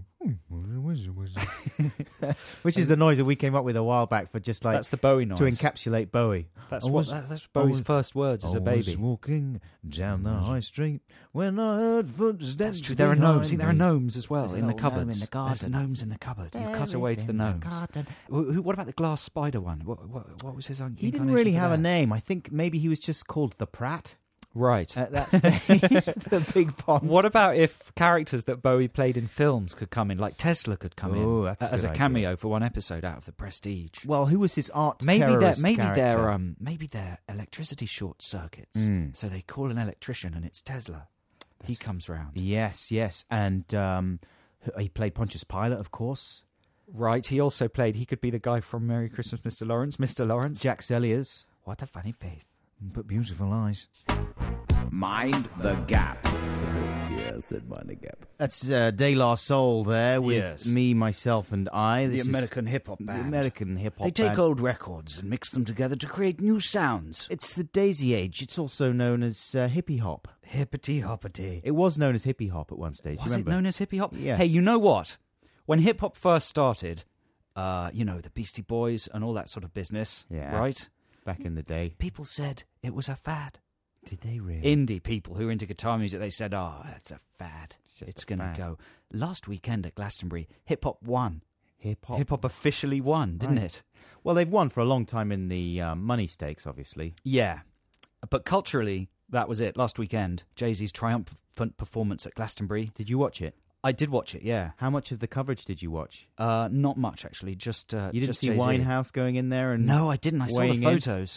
[SPEAKER 4] Which is the noise that we came up with a while back for just like
[SPEAKER 8] That's the Bowie noise.
[SPEAKER 4] to encapsulate Bowie.
[SPEAKER 8] That's
[SPEAKER 4] I
[SPEAKER 8] what
[SPEAKER 4] was-
[SPEAKER 8] that, that's
[SPEAKER 4] I
[SPEAKER 8] Bowie's
[SPEAKER 4] was-
[SPEAKER 8] first words as
[SPEAKER 4] I
[SPEAKER 8] a
[SPEAKER 4] was
[SPEAKER 8] baby.
[SPEAKER 4] walking down the high street when I heard footsteps.
[SPEAKER 8] That's true. There are
[SPEAKER 4] behind
[SPEAKER 8] gnomes. See, there are
[SPEAKER 4] me.
[SPEAKER 8] gnomes as well
[SPEAKER 4] There's a
[SPEAKER 8] in the
[SPEAKER 4] little gnome
[SPEAKER 8] cupboards.
[SPEAKER 4] in the
[SPEAKER 8] There's
[SPEAKER 4] garden.
[SPEAKER 8] gnomes in the cupboard. You
[SPEAKER 4] There
[SPEAKER 8] cut away
[SPEAKER 4] is
[SPEAKER 8] to the
[SPEAKER 4] in
[SPEAKER 8] gnomes.
[SPEAKER 4] garden.
[SPEAKER 8] Who, who, what about the glass spider one? What, what, what was his un-
[SPEAKER 4] He didn't
[SPEAKER 8] incarnation
[SPEAKER 4] really
[SPEAKER 8] for
[SPEAKER 4] have a
[SPEAKER 8] that?
[SPEAKER 4] name. I think maybe he was just called the Prat
[SPEAKER 8] Right.
[SPEAKER 4] at that stage. The big pond.
[SPEAKER 8] What about if characters that Bowie played in films could come in, like Tesla could come
[SPEAKER 4] Oh,
[SPEAKER 8] in
[SPEAKER 4] that's a
[SPEAKER 8] as
[SPEAKER 4] good
[SPEAKER 8] a
[SPEAKER 4] idea.
[SPEAKER 8] cameo for one episode out of The Prestige?
[SPEAKER 4] Well, who was his art
[SPEAKER 8] Maybe they're
[SPEAKER 4] terrorist
[SPEAKER 8] maybe
[SPEAKER 4] character?
[SPEAKER 8] they're um maybe they're electricity short circuits.
[SPEAKER 4] Mm.
[SPEAKER 8] So they call an electrician and it's Tesla. He comes round.
[SPEAKER 4] Yes, yes. And um, he played Pontius Pilate, of course.
[SPEAKER 8] Right. He also played. He could be the guy from Merry Christmas, Mister Lawrence. Mister Lawrence.
[SPEAKER 4] Jack Selliers.
[SPEAKER 8] What a funny face.
[SPEAKER 4] But beautiful eyes.
[SPEAKER 6] Mind the Gap. Yeah, I said mind the gap.
[SPEAKER 4] That's uh, De La Soul there with
[SPEAKER 8] Yes.
[SPEAKER 4] me, myself, and I.
[SPEAKER 8] The
[SPEAKER 4] This is
[SPEAKER 8] American hip-hop
[SPEAKER 4] the
[SPEAKER 8] band.
[SPEAKER 4] American hip hop.
[SPEAKER 8] They take
[SPEAKER 4] band.
[SPEAKER 8] old records and mix them together to create new sounds.
[SPEAKER 4] It's the Daisy Age. It's also known as uh, hippie hop.
[SPEAKER 8] Hippity hoppity.
[SPEAKER 4] It was known as hippie hop at one stage.
[SPEAKER 8] Was
[SPEAKER 4] you
[SPEAKER 8] it
[SPEAKER 4] remember?
[SPEAKER 8] known as hippie hop?
[SPEAKER 4] Yeah.
[SPEAKER 8] Hey, you know what? When hip hop first started, uh, you know, the Beastie Boys and all that sort of business,
[SPEAKER 4] Yeah.
[SPEAKER 8] right?
[SPEAKER 4] Back in the day.
[SPEAKER 8] People said it was a fad.
[SPEAKER 4] Did they really?
[SPEAKER 8] Indie people who were into guitar music, they said, oh, that's a fad.
[SPEAKER 4] It's just
[SPEAKER 8] It's
[SPEAKER 4] a
[SPEAKER 8] going to
[SPEAKER 4] fad.
[SPEAKER 8] go. Last weekend at Glastonbury, hip hop won.
[SPEAKER 4] hip hop.
[SPEAKER 8] Hip hop officially won, didn't
[SPEAKER 4] Right.
[SPEAKER 8] it?
[SPEAKER 4] Well, they've won for a long time in the um, money stakes, obviously.
[SPEAKER 8] Yeah. But culturally, that was it. Last weekend, Jay-Z's triumphant performance at Glastonbury.
[SPEAKER 4] Did you watch it?
[SPEAKER 8] I did watch it, yeah.
[SPEAKER 4] How much of the coverage did you watch?
[SPEAKER 8] Uh, not much, actually. Just uh,
[SPEAKER 4] You didn't
[SPEAKER 8] just
[SPEAKER 4] see
[SPEAKER 8] Jay-Z.
[SPEAKER 4] Winehouse going in there and
[SPEAKER 8] No, I didn't. I saw the
[SPEAKER 4] weighing in?
[SPEAKER 8] photos.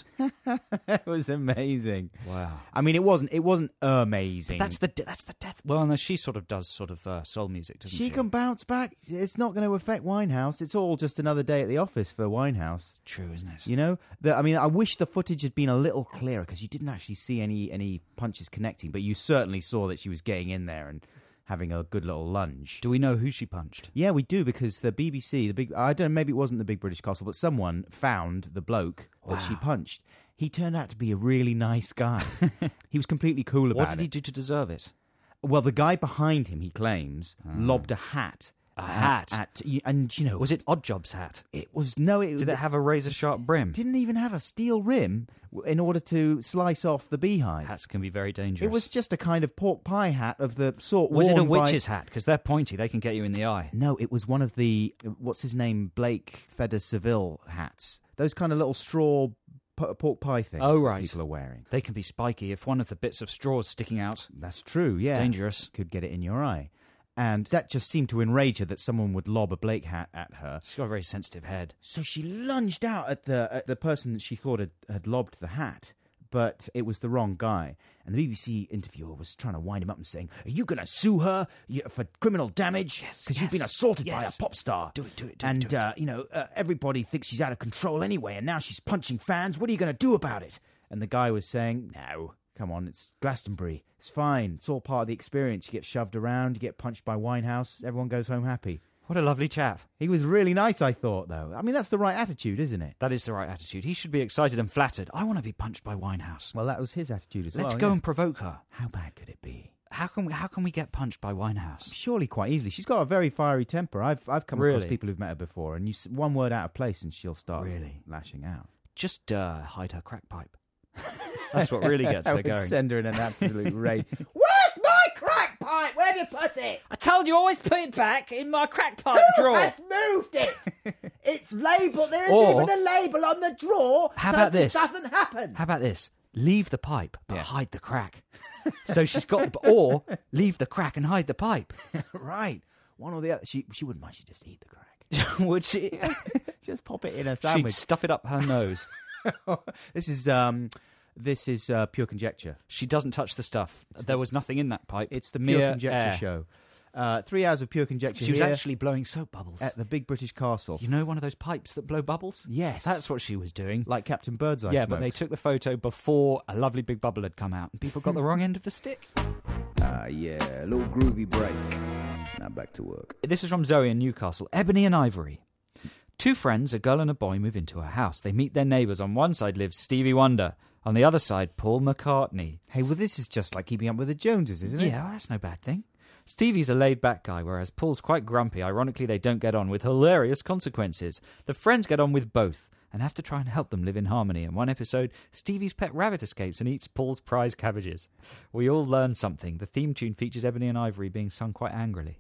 [SPEAKER 4] It was amazing.
[SPEAKER 8] Wow.
[SPEAKER 4] I mean, it wasn't. It wasn't amazing.
[SPEAKER 8] That's the that's the death. Well, no, she sort of does sort of uh, soul music, doesn't she?
[SPEAKER 4] She can bounce back. It's not going to affect Winehouse. It's all just another day at the office for Winehouse.
[SPEAKER 8] True, isn't it?
[SPEAKER 4] You know, the, I mean, I wish the footage had been a little clearer because you didn't actually see any any punches connecting, but you certainly saw that she was getting in there and having a good little lunge.
[SPEAKER 8] Do we know who she punched?
[SPEAKER 4] Yeah, we do because the B B C, the big, I don't know, maybe it wasn't the Big British Castle, but someone found the bloke that she
[SPEAKER 8] Wow.
[SPEAKER 4] punched. He turned out to be a really nice guy. He was completely cool about
[SPEAKER 8] What did
[SPEAKER 4] it.
[SPEAKER 8] he do to deserve it?
[SPEAKER 4] Well, the guy behind him, he claims, lobbed a hat.
[SPEAKER 8] A
[SPEAKER 4] at-
[SPEAKER 8] hat?
[SPEAKER 4] At, and, you know...
[SPEAKER 8] Was it Oddjob's hat?
[SPEAKER 4] It was... No, it...
[SPEAKER 8] Did it have a razor-sharp brim?
[SPEAKER 4] didn't even have a steel rim in order to slice off the beehive.
[SPEAKER 8] Hats can be very dangerous.
[SPEAKER 4] It was just a kind of pork pie hat of the sort
[SPEAKER 8] Was it a
[SPEAKER 4] worn by-
[SPEAKER 8] witch's hat? Because they're pointy. They can get you in the eye.
[SPEAKER 4] No, it was one of the... What's his name? Blake Feder Seville hats. Those kind of little straw p- pork pie things
[SPEAKER 8] Oh,
[SPEAKER 4] that
[SPEAKER 8] right.
[SPEAKER 4] people are wearing.
[SPEAKER 8] They can be spiky. If one of the bits of straw is sticking out,
[SPEAKER 4] That's true, yeah.
[SPEAKER 8] dangerous.
[SPEAKER 4] Could get it in your eye. And that just seemed to enrage her that someone would lob a Blake hat at her.
[SPEAKER 8] She's got a very sensitive head.
[SPEAKER 4] So she lunged out at the at the person that she thought had, had lobbed the hat, but it was the wrong guy. And the B B C interviewer was trying to wind him up and saying, "Are you going to sue her you- for criminal damage?
[SPEAKER 8] Yes,
[SPEAKER 4] Because
[SPEAKER 8] yes,
[SPEAKER 4] you've been assaulted by a
[SPEAKER 8] yes.
[SPEAKER 4] pop star.
[SPEAKER 8] Do it, do it, do it,
[SPEAKER 4] and,
[SPEAKER 8] do it."
[SPEAKER 4] uh, you know, uh, everybody thinks she's out of control anyway, and now she's punching fans. What are you going to do about it?" And the guy was saying, "No. Come on, it's Glastonbury. It's fine. It's all part of the experience. You get shoved around, you get punched by Winehouse, everyone goes home happy."
[SPEAKER 8] What a lovely chap.
[SPEAKER 4] He was really nice, I thought, though. I mean, that's the right attitude, isn't it?
[SPEAKER 8] That is the right attitude. He should be excited and flattered. I want to be punched by Winehouse.
[SPEAKER 4] Well, that was his attitude as well.
[SPEAKER 8] Let's go
[SPEAKER 4] yeah.
[SPEAKER 8] and provoke her.
[SPEAKER 4] How bad could it be?
[SPEAKER 8] How can we? How can we get punched by Winehouse?
[SPEAKER 4] Surely quite easily. She's got a very fiery temper. I've I've come across
[SPEAKER 8] Really?
[SPEAKER 4] people who've met her before, and you s- one word out of place, and she'll start
[SPEAKER 8] Really?
[SPEAKER 4] lashing out.
[SPEAKER 8] Just uh, hide her crack pipe. That's what really gets
[SPEAKER 4] I
[SPEAKER 8] her
[SPEAKER 4] would
[SPEAKER 8] going.
[SPEAKER 4] send her in an absolute rage. Where's my crack pipe? Where do you put it?
[SPEAKER 8] I told you always put it back in my crack pipe
[SPEAKER 2] Who has moved it? It's labelled. There isn't
[SPEAKER 8] Or-
[SPEAKER 2] even a label on the drawer.
[SPEAKER 8] How
[SPEAKER 2] so
[SPEAKER 8] about this?
[SPEAKER 2] doesn't happen.
[SPEAKER 8] How about this? Leave the pipe, but
[SPEAKER 4] Yeah.
[SPEAKER 8] hide the crack. So she's got, or leave the crack and hide the pipe.
[SPEAKER 4] Right. One or the other. She she wouldn't mind. She'd just eat the crack.
[SPEAKER 8] Would she?
[SPEAKER 4] Just pop it in a
[SPEAKER 8] She'd
[SPEAKER 4] sandwich.
[SPEAKER 8] stuff it up her nose.
[SPEAKER 4] This is um, this is uh, pure conjecture.
[SPEAKER 8] She doesn't touch the stuff. There was nothing in that pipe.
[SPEAKER 4] It's the Pure
[SPEAKER 8] Mere
[SPEAKER 4] Conjecture
[SPEAKER 8] air.
[SPEAKER 4] Show. Uh, three hours of pure conjecture.
[SPEAKER 8] She was
[SPEAKER 4] here
[SPEAKER 8] actually blowing soap bubbles.
[SPEAKER 4] at the Big British Castle.
[SPEAKER 8] You know one of those pipes that blow bubbles?
[SPEAKER 4] Yes.
[SPEAKER 8] That's what she was doing.
[SPEAKER 4] Like Captain Birdseye.
[SPEAKER 8] yeah,
[SPEAKER 4] smokes.
[SPEAKER 8] but they took the photo before a lovely big bubble had come out, and people got the wrong end of the stick.
[SPEAKER 6] Ah, yeah, a little groovy break. Now back to work.
[SPEAKER 8] This is from Zoe in Newcastle. Ebony and Ivory. Two friends, a girl and a boy, move into a house. They meet their neighbours. On one side lives Stevie Wonder. On the other side, Paul McCartney.
[SPEAKER 4] Hey, well, this is just like Keeping Up with the Joneses, isn't it?
[SPEAKER 8] Yeah, well, that's no bad thing. Stevie's a laid-back guy, whereas Paul's quite grumpy. Ironically, they don't get on, with hilarious consequences. The friends get on with both and have to try and help them live in harmony. In one episode, Stevie's pet rabbit escapes and eats Paul's prize cabbages. We all learn something. The theme tune features Ebony and Ivory being sung quite angrily.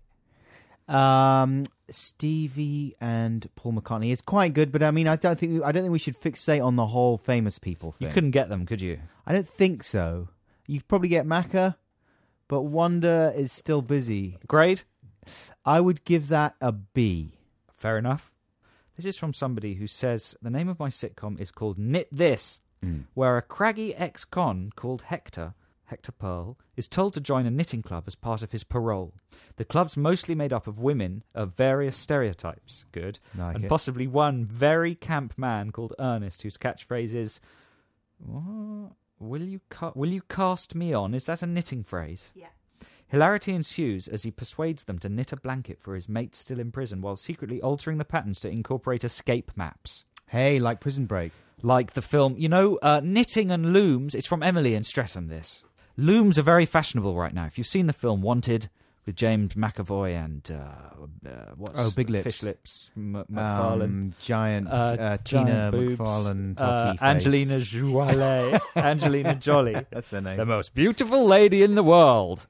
[SPEAKER 4] Um, Stevie and Paul McCartney is quite good, but I mean, I don't think I don't think we should fixate on the whole famous people thing.
[SPEAKER 8] You couldn't get them, could you?
[SPEAKER 4] I don't think so. You'd probably get Macca, but Wonder is still busy.
[SPEAKER 8] Grade?
[SPEAKER 4] I would give that a B.
[SPEAKER 8] Fair enough. This is from somebody who says, the name of my sitcom is called Knit This, where a craggy ex-con called Hector, Hector Pearl, is told to join a knitting club as part of his parole. The club's mostly made up of women of various stereotypes, good,
[SPEAKER 4] Like
[SPEAKER 8] and
[SPEAKER 4] it.
[SPEAKER 8] possibly one very camp man called Ernest, whose catchphrase is, "What? Will you ca- will you cast me on? Is that a knitting phrase?
[SPEAKER 2] Yeah.
[SPEAKER 8] Hilarity ensues as he persuades them to knit a blanket for his mate still in prison while secretly altering the patterns to incorporate escape maps.
[SPEAKER 4] Hey, like Prison Break.
[SPEAKER 8] Like the film, you know, uh, knitting and looms, it's from Emily and Streatham, this. Looms are very fashionable right now. If you've seen the film Wanted with James McAvoy and, uh, uh, what's...
[SPEAKER 4] Oh, Big Lips.
[SPEAKER 8] Fish Lips, M- McFarlane.
[SPEAKER 4] Um, giant
[SPEAKER 8] Uh,
[SPEAKER 4] uh, Tina
[SPEAKER 8] giant boobs.
[SPEAKER 4] McFarlane,
[SPEAKER 8] Uh,
[SPEAKER 4] totty face.
[SPEAKER 8] Angelina Jolie. Angelina Jolie.
[SPEAKER 4] That's her name.
[SPEAKER 8] The most beautiful lady in the world.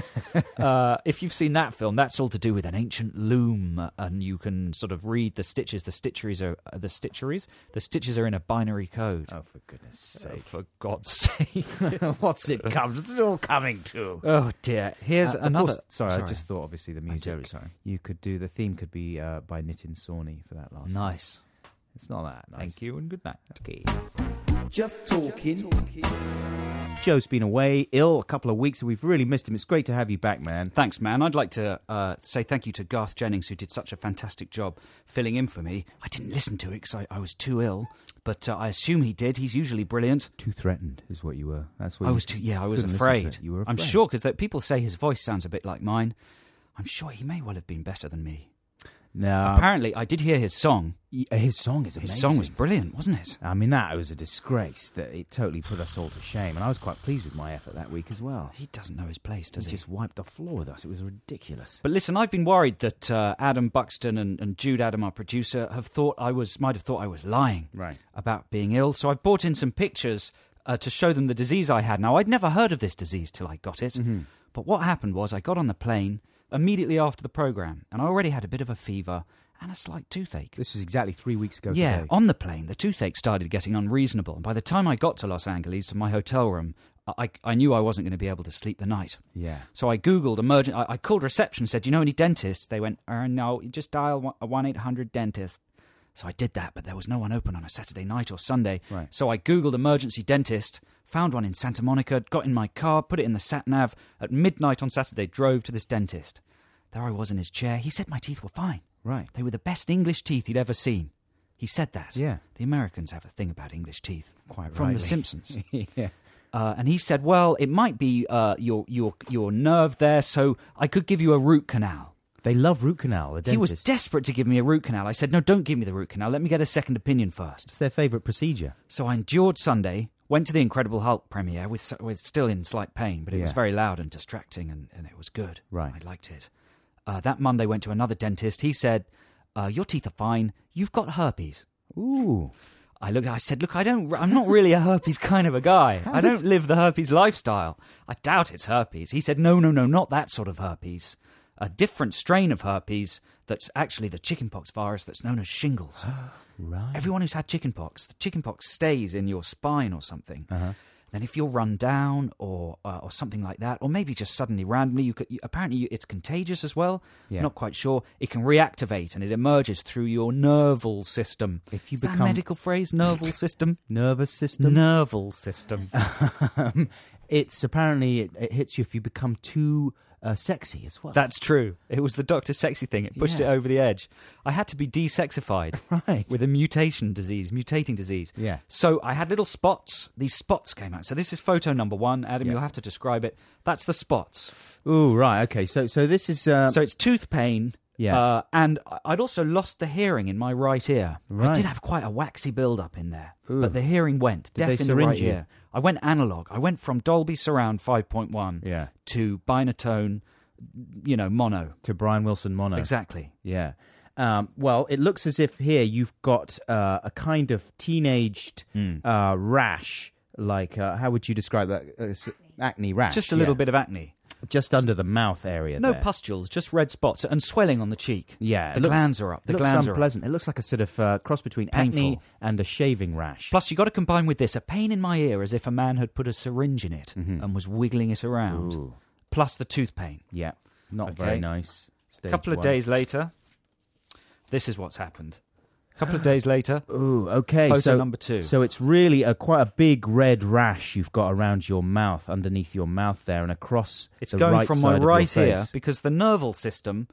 [SPEAKER 8] uh, if you've seen that film, that's all to do with an ancient loom, and you can sort of read the stitches. The stitcheries are uh, the stitcheries. The stitches are in a binary code.
[SPEAKER 4] Oh, for goodness
[SPEAKER 8] Oh,
[SPEAKER 4] sake!
[SPEAKER 8] for God's sake!
[SPEAKER 4] What's it come? What's it all coming to?
[SPEAKER 8] Oh dear. Here's
[SPEAKER 4] Uh, of
[SPEAKER 8] another.
[SPEAKER 4] course- sorry, I just thought obviously the
[SPEAKER 8] I'm
[SPEAKER 4] music.
[SPEAKER 8] terribly sorry.
[SPEAKER 4] You could do the theme could be uh, by Nitin Sawhney for that last.
[SPEAKER 8] Nice.
[SPEAKER 4] One. It's not that nice.
[SPEAKER 8] Thank you and good night.
[SPEAKER 4] Okay.
[SPEAKER 6] Just talking.
[SPEAKER 4] Joe's been away ill a couple of weeks, and we've really missed him. It's great to have you back, man.
[SPEAKER 5] Thanks, man. I'd like to uh, say thank you to Garth Jennings, who did such a fantastic job filling in for me. I didn't listen to it because I, I was too ill, but uh, I assume he did. He's usually brilliant.
[SPEAKER 4] Too threatened is what you were. That's what
[SPEAKER 5] I
[SPEAKER 4] you
[SPEAKER 5] was too. Yeah, I was
[SPEAKER 4] couldn't listen to
[SPEAKER 5] afraid.
[SPEAKER 4] it. You were
[SPEAKER 5] I'm
[SPEAKER 4] afraid.
[SPEAKER 5] sure because people say his voice sounds a bit like mine. I'm sure he may well have been better than me.
[SPEAKER 4] No,
[SPEAKER 5] Apparently, I did hear his song.
[SPEAKER 4] his song is amazing.
[SPEAKER 5] His song was brilliant, wasn't it?
[SPEAKER 4] I mean, that was a disgrace. That it totally put us all to shame, and I was quite pleased with my effort that week as well.
[SPEAKER 5] He doesn't know his place, does
[SPEAKER 4] He
[SPEAKER 5] he?
[SPEAKER 4] just wiped the floor with us. It was ridiculous.
[SPEAKER 5] But listen, I've been worried that uh, Adam Buxton and, and Jude Adam, our producer, have thought I was might have thought I was lying
[SPEAKER 4] Right.
[SPEAKER 5] about being ill. So I've brought in some pictures uh, to show them the disease I had. Now, I'd never heard of this disease till I got it.
[SPEAKER 4] Mm-hmm.
[SPEAKER 5] But what happened was I got on the plane immediately after the programme, and I already had a bit of a fever and a slight toothache.
[SPEAKER 4] This was exactly three weeks ago
[SPEAKER 5] Yeah,
[SPEAKER 4] today.
[SPEAKER 5] on the plane, the toothache started getting unreasonable. And by the time I got to Los Angeles, to my hotel room, I, I knew I wasn't going to be able to sleep the night.
[SPEAKER 4] Yeah.
[SPEAKER 5] So I Googled emergent. I, I called reception, said, "Do you know any dentists?" They went, uh, "No, you just dial a one eight hundred dentist." So I did that, but there was no one open on a Saturday night or Sunday.
[SPEAKER 4] Right.
[SPEAKER 5] So I Googled emergency dentist, found one in Santa Monica, got in my car, put it in the sat-nav. At midnight on Saturday, drove to this dentist. There I was in his chair. He said my teeth were fine.
[SPEAKER 4] Right.
[SPEAKER 5] They were the best English teeth he'd ever seen. He said that.
[SPEAKER 4] Yeah.
[SPEAKER 5] The Americans have a thing about English teeth.
[SPEAKER 4] Quite
[SPEAKER 5] From
[SPEAKER 4] rightly.
[SPEAKER 5] The Simpsons.
[SPEAKER 4] yeah.
[SPEAKER 5] Uh, and he said, well, it might be uh, your your your nerve there, so I could give you a root canal.
[SPEAKER 4] They love root canal, the
[SPEAKER 5] He was
[SPEAKER 4] dentists.
[SPEAKER 5] desperate to give me a root canal. I said, no, don't give me the root canal. Let me get a second opinion first.
[SPEAKER 4] It's their favourite procedure.
[SPEAKER 5] So I endured Sunday, went to the Incredible Hulk premiere with, with still in slight pain, but it was
[SPEAKER 4] Yeah.
[SPEAKER 5] very loud and distracting, and, and it was good.
[SPEAKER 4] Right.
[SPEAKER 5] I liked it. Uh, that Monday, went to another dentist. He said, uh, your teeth are fine. You've got herpes.
[SPEAKER 4] Ooh.
[SPEAKER 5] I looked. I said, "Look, I don't. I'm not really a herpes kind of a guy. I don't live the herpes lifestyle. I doubt it's herpes." He said, "No, no, no, not that sort of herpes. A different strain of herpes that's actually the chickenpox virus that's known as shingles.
[SPEAKER 4] Right.
[SPEAKER 5] Everyone who's had chickenpox, the chickenpox stays in your spine or something.
[SPEAKER 4] Uh-huh.
[SPEAKER 5] Then if you're run down or uh, or something like that, or maybe just suddenly randomly, you could, you, apparently you, it's contagious as well.
[SPEAKER 4] Yeah.
[SPEAKER 5] Not quite sure. It can reactivate and it emerges through your nerval system.
[SPEAKER 4] If you
[SPEAKER 5] Is that a
[SPEAKER 4] become-
[SPEAKER 5] medical phrase? Nerval system.
[SPEAKER 4] Nervous system.
[SPEAKER 5] Nerval system.
[SPEAKER 4] Um, it's apparently it, it hits you if you become too uh, sexy as well.
[SPEAKER 5] That's true. It was the Doctor Sexy thing. It pushed
[SPEAKER 4] Yeah.
[SPEAKER 5] it over the edge. I had to be desexified
[SPEAKER 4] Right.
[SPEAKER 5] with a mutation disease, mutating disease.
[SPEAKER 4] Yeah.
[SPEAKER 5] So I had little spots. These spots came out. So this is photo number one. Adam,
[SPEAKER 4] Yeah.
[SPEAKER 5] you'll have to describe it. That's the spots.
[SPEAKER 4] Ooh, right. Okay. So so this is uh,
[SPEAKER 5] So it's tooth pain.
[SPEAKER 4] Yeah.
[SPEAKER 5] Uh, and I- I'd also lost the hearing in my right ear. I
[SPEAKER 4] Right.
[SPEAKER 5] did have quite a waxy build-up in there.
[SPEAKER 4] Ooh.
[SPEAKER 5] But the hearing went.
[SPEAKER 4] Did
[SPEAKER 5] Deaf
[SPEAKER 4] they
[SPEAKER 5] in the right
[SPEAKER 4] syringe you?
[SPEAKER 5] ear. I went analog. I went from Dolby Surround five point one
[SPEAKER 4] Yeah.
[SPEAKER 5] to Binatone, you know, mono.
[SPEAKER 4] to Brian Wilson mono.
[SPEAKER 5] Exactly.
[SPEAKER 4] Yeah. Um, well, it looks as if here you've got uh, a kind of teenaged
[SPEAKER 5] Hmm.
[SPEAKER 4] uh, rash. Like, uh, how would you describe that? Uh, s- acne rash.
[SPEAKER 5] Just a little
[SPEAKER 4] yeah.
[SPEAKER 5] bit of acne.
[SPEAKER 4] Just under the mouth area.
[SPEAKER 5] No
[SPEAKER 4] there.
[SPEAKER 5] pustules, just red spots and swelling on the cheek.
[SPEAKER 4] Yeah.
[SPEAKER 5] The
[SPEAKER 4] it looks-
[SPEAKER 5] glands are up. The
[SPEAKER 4] it looks
[SPEAKER 5] glands are up.
[SPEAKER 4] unpleasant. It looks like a sort of uh, cross between acne
[SPEAKER 5] Painful.
[SPEAKER 4] and a shaving rash.
[SPEAKER 5] Plus, you got to combine with this a pain in my ear as if a man had put a syringe in it and was wiggling it around.
[SPEAKER 4] Mm-hmm. Ooh.
[SPEAKER 5] Plus the tooth pain.
[SPEAKER 4] Yeah. Not
[SPEAKER 5] Okay.
[SPEAKER 4] very nice.
[SPEAKER 5] A
[SPEAKER 4] Stage
[SPEAKER 5] couple of
[SPEAKER 4] one.
[SPEAKER 5] days later, this is what's happened. A couple of days later,
[SPEAKER 4] Ooh, okay.
[SPEAKER 5] Photo
[SPEAKER 4] so,
[SPEAKER 5] number two.
[SPEAKER 4] So it's really a quite a big red rash you've got around your mouth, underneath your mouth there, and across
[SPEAKER 5] it's
[SPEAKER 4] the
[SPEAKER 5] going
[SPEAKER 4] right
[SPEAKER 5] from
[SPEAKER 4] side
[SPEAKER 5] my
[SPEAKER 4] of your
[SPEAKER 5] right ear
[SPEAKER 4] face.
[SPEAKER 5] because the nerval system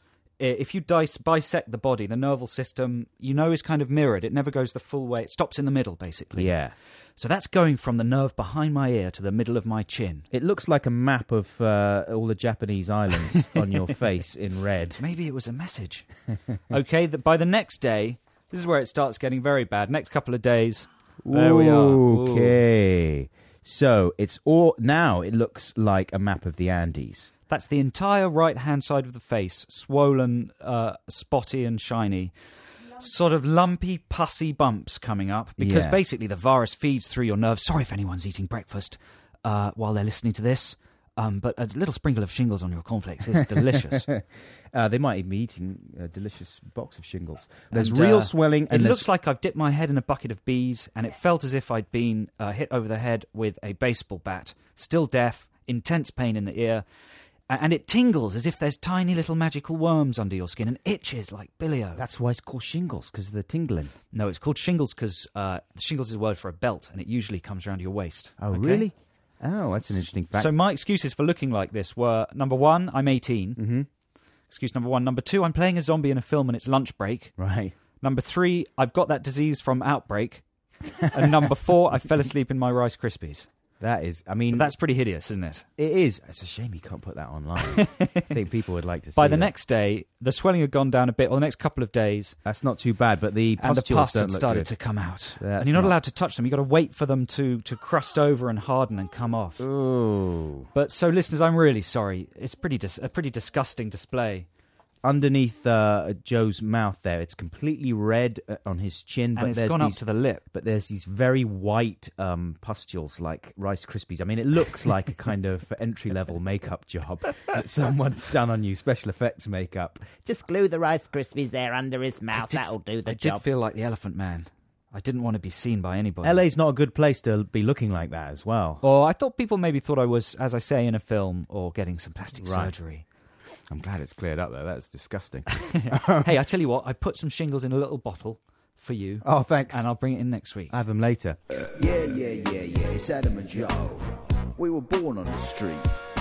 [SPEAKER 8] i- if you dice, bisect the body, the nerval system, you know, is kind of mirrored. It never goes the full way. It stops in the middle, basically.
[SPEAKER 4] Yeah.
[SPEAKER 8] So that's going from the nerve behind my ear to the middle of my chin.
[SPEAKER 4] It looks like a map of uh, all the Japanese islands on your face in red.
[SPEAKER 8] Maybe it was a message. Okay, the, by the next day, this is where it starts getting very bad. Next couple of days, there we are. Ooh.
[SPEAKER 4] Okay. So it's all now it looks like a map of the Andes.
[SPEAKER 8] That's the entire right-hand side of the face, swollen, uh, spotty and shiny. Sort of lumpy, pussy bumps coming up because
[SPEAKER 4] Yeah.
[SPEAKER 8] basically the virus feeds through your nerves. Sorry if anyone's eating breakfast uh, while they're listening to this, um, but a little sprinkle of shingles on your cornflakes is delicious.
[SPEAKER 4] Uh, they might even be eating a delicious box of shingles. There's
[SPEAKER 8] And,
[SPEAKER 4] real
[SPEAKER 8] uh,
[SPEAKER 4] swelling. And
[SPEAKER 8] it
[SPEAKER 4] there's-
[SPEAKER 8] looks like I've dipped my head in a bucket of bees, and it felt as if I'd been uh, hit over the head with a baseball bat. Still deaf, intense pain in the ear, a- and it tingles as if there's tiny little magical worms under your skin and itches like bilio.
[SPEAKER 4] That's why it's called shingles, because of the tingling.
[SPEAKER 8] No, it's called shingles because uh, shingles is a word for a belt, and it usually comes around your waist.
[SPEAKER 4] Oh,
[SPEAKER 8] okay?
[SPEAKER 4] really? Oh, that's an interesting fact.
[SPEAKER 8] So my excuses for looking like this were, number one, I'm eighteen.
[SPEAKER 4] Mm-hmm.
[SPEAKER 8] Excuse number one. Number two, I'm playing a zombie in a film and it's lunch break.
[SPEAKER 4] Right.
[SPEAKER 8] Number three, I've got that disease from Outbreak. And number four, I fell asleep in my Rice Krispies.
[SPEAKER 4] That is, I mean...
[SPEAKER 8] But that's pretty hideous, isn't it?
[SPEAKER 4] It is. It's a shame you can't put that online. I think people would like to see
[SPEAKER 8] By the
[SPEAKER 4] that.
[SPEAKER 8] next day, the swelling had gone down a bit, or the next couple of days,
[SPEAKER 4] That's not too bad, but the
[SPEAKER 8] and the
[SPEAKER 4] pustules
[SPEAKER 8] pus
[SPEAKER 4] don't
[SPEAKER 8] had
[SPEAKER 4] look
[SPEAKER 8] started
[SPEAKER 4] good.
[SPEAKER 8] to come out.
[SPEAKER 4] That's
[SPEAKER 8] and you're not,
[SPEAKER 4] not-
[SPEAKER 8] allowed to touch them. You've got to wait for them to, to crust over and harden and come off.
[SPEAKER 4] Ooh.
[SPEAKER 8] But so, listeners, I'm really sorry. It's pretty dis- a pretty disgusting display.
[SPEAKER 4] Underneath uh, Joe's mouth there, it's completely red uh, on his chin,
[SPEAKER 8] And
[SPEAKER 4] but
[SPEAKER 8] it's
[SPEAKER 4] there's
[SPEAKER 8] gone
[SPEAKER 4] these,
[SPEAKER 8] up to the lip.
[SPEAKER 4] but there's these very white um, pustules like Rice Krispies. I mean, it looks like a kind of entry-level makeup job that someone's done on you, special effects makeup.
[SPEAKER 2] Just glue the Rice Krispies there under his mouth.
[SPEAKER 8] did-
[SPEAKER 2] That'll do the
[SPEAKER 8] I
[SPEAKER 2] job.
[SPEAKER 8] did feel like the Elephant Man. I didn't want to be seen by anybody.
[SPEAKER 4] L A's not a good place to be looking like that as well.
[SPEAKER 8] Or I thought people maybe thought I was, as I say, in a film or getting some plastic
[SPEAKER 4] Right.
[SPEAKER 8] surgery.
[SPEAKER 4] I'm glad it's cleared up there. That's disgusting.
[SPEAKER 8] Hey, I tell you what, I put some shingles in a little bottle for you,
[SPEAKER 4] Oh, thanks.
[SPEAKER 8] and I'll bring it in next week.
[SPEAKER 4] I have them later.
[SPEAKER 6] Yeah, yeah, yeah, yeah, it's Adam and Joe. We were born on the street.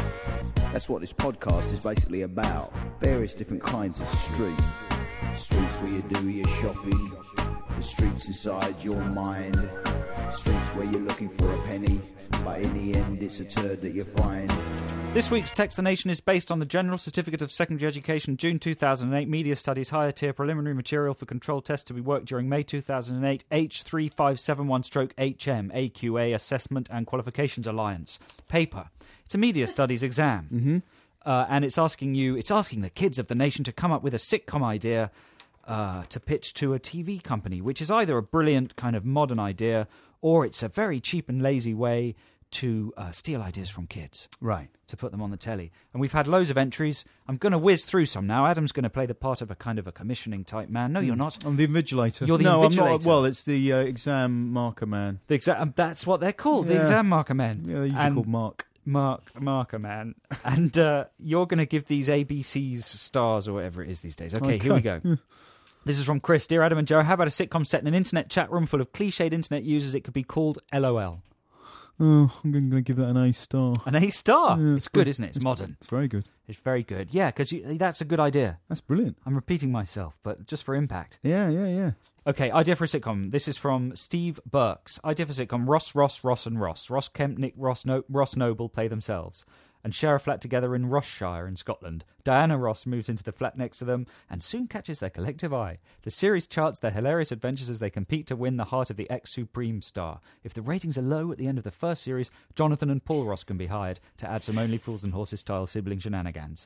[SPEAKER 6] That's what this podcast is basically about. Various different kinds of street. Streets where you do your shopping. The streets inside your mind. Streets where you're looking for a penny. But in the end, it's a turd that you find.
[SPEAKER 8] This week's Text the Nation is based on the General Certificate of Secondary Education, June two thousand eight, Media Studies Higher Tier Preliminary Material for Control Test to be worked during May two thousand eight, H three five seven one H M, A Q A, Assessment and Qualifications Alliance. Paper. It's a Media Studies exam. Mm-hmm. Uh, and it's asking you, it's asking the kids of the nation to come up with a sitcom idea uh, to pitch to a T V company, which is either a brilliant kind of modern idea or it's a very cheap and lazy way to uh, steal ideas from kids.
[SPEAKER 4] Right.
[SPEAKER 8] To put them on the telly. And we've had loads of entries. I'm going to whiz through some now. Adam's going to play the part of a kind of a commissioning type man. No, you're not.
[SPEAKER 4] I'm the invigilator.
[SPEAKER 8] You're the
[SPEAKER 4] no, I'm not.
[SPEAKER 8] invigilator.
[SPEAKER 4] Well, it's the uh, exam marker man.
[SPEAKER 8] The exa- um, that's what they're called, the
[SPEAKER 4] Yeah.
[SPEAKER 8] exam marker men.
[SPEAKER 4] Yeah, they're usually
[SPEAKER 8] And
[SPEAKER 4] called Mark.
[SPEAKER 8] Mark, the marker man. and uh, you're going to give these A B Cs stars or whatever it is these days. Okay, here we go.
[SPEAKER 4] Yeah.
[SPEAKER 8] This is from Chris. Dear Adam and Joe, how about a sitcom set in an internet chat room full of cliched internet users? It could be called LOL.
[SPEAKER 4] Oh, I'm going to give that an A star.
[SPEAKER 8] An A star.
[SPEAKER 4] Yeah,
[SPEAKER 8] it's good, isn't it? It's modern.
[SPEAKER 4] It's very good.
[SPEAKER 8] It's very good. Yeah, because that's a good idea.
[SPEAKER 4] That's brilliant.
[SPEAKER 8] I'm repeating myself, but just for impact.
[SPEAKER 4] Yeah, yeah, yeah.
[SPEAKER 8] Okay, idea for a sitcom. This is from Steve Burks. Idea for a sitcom. Ross, Ross, Ross and Ross. Ross Kemp, Nick Ross, no- Ross Noble play themselves and share a flat together in Rossshire in Scotland. Diana Ross moves into the flat next to them and soon catches their collective eye. The series charts their hilarious adventures as they compete to win the heart of the ex-Supreme star. If the ratings are low at the end of the first series, Jonathan and Paul Ross can be hired to add some Only Fools and Horses-style sibling shenanigans.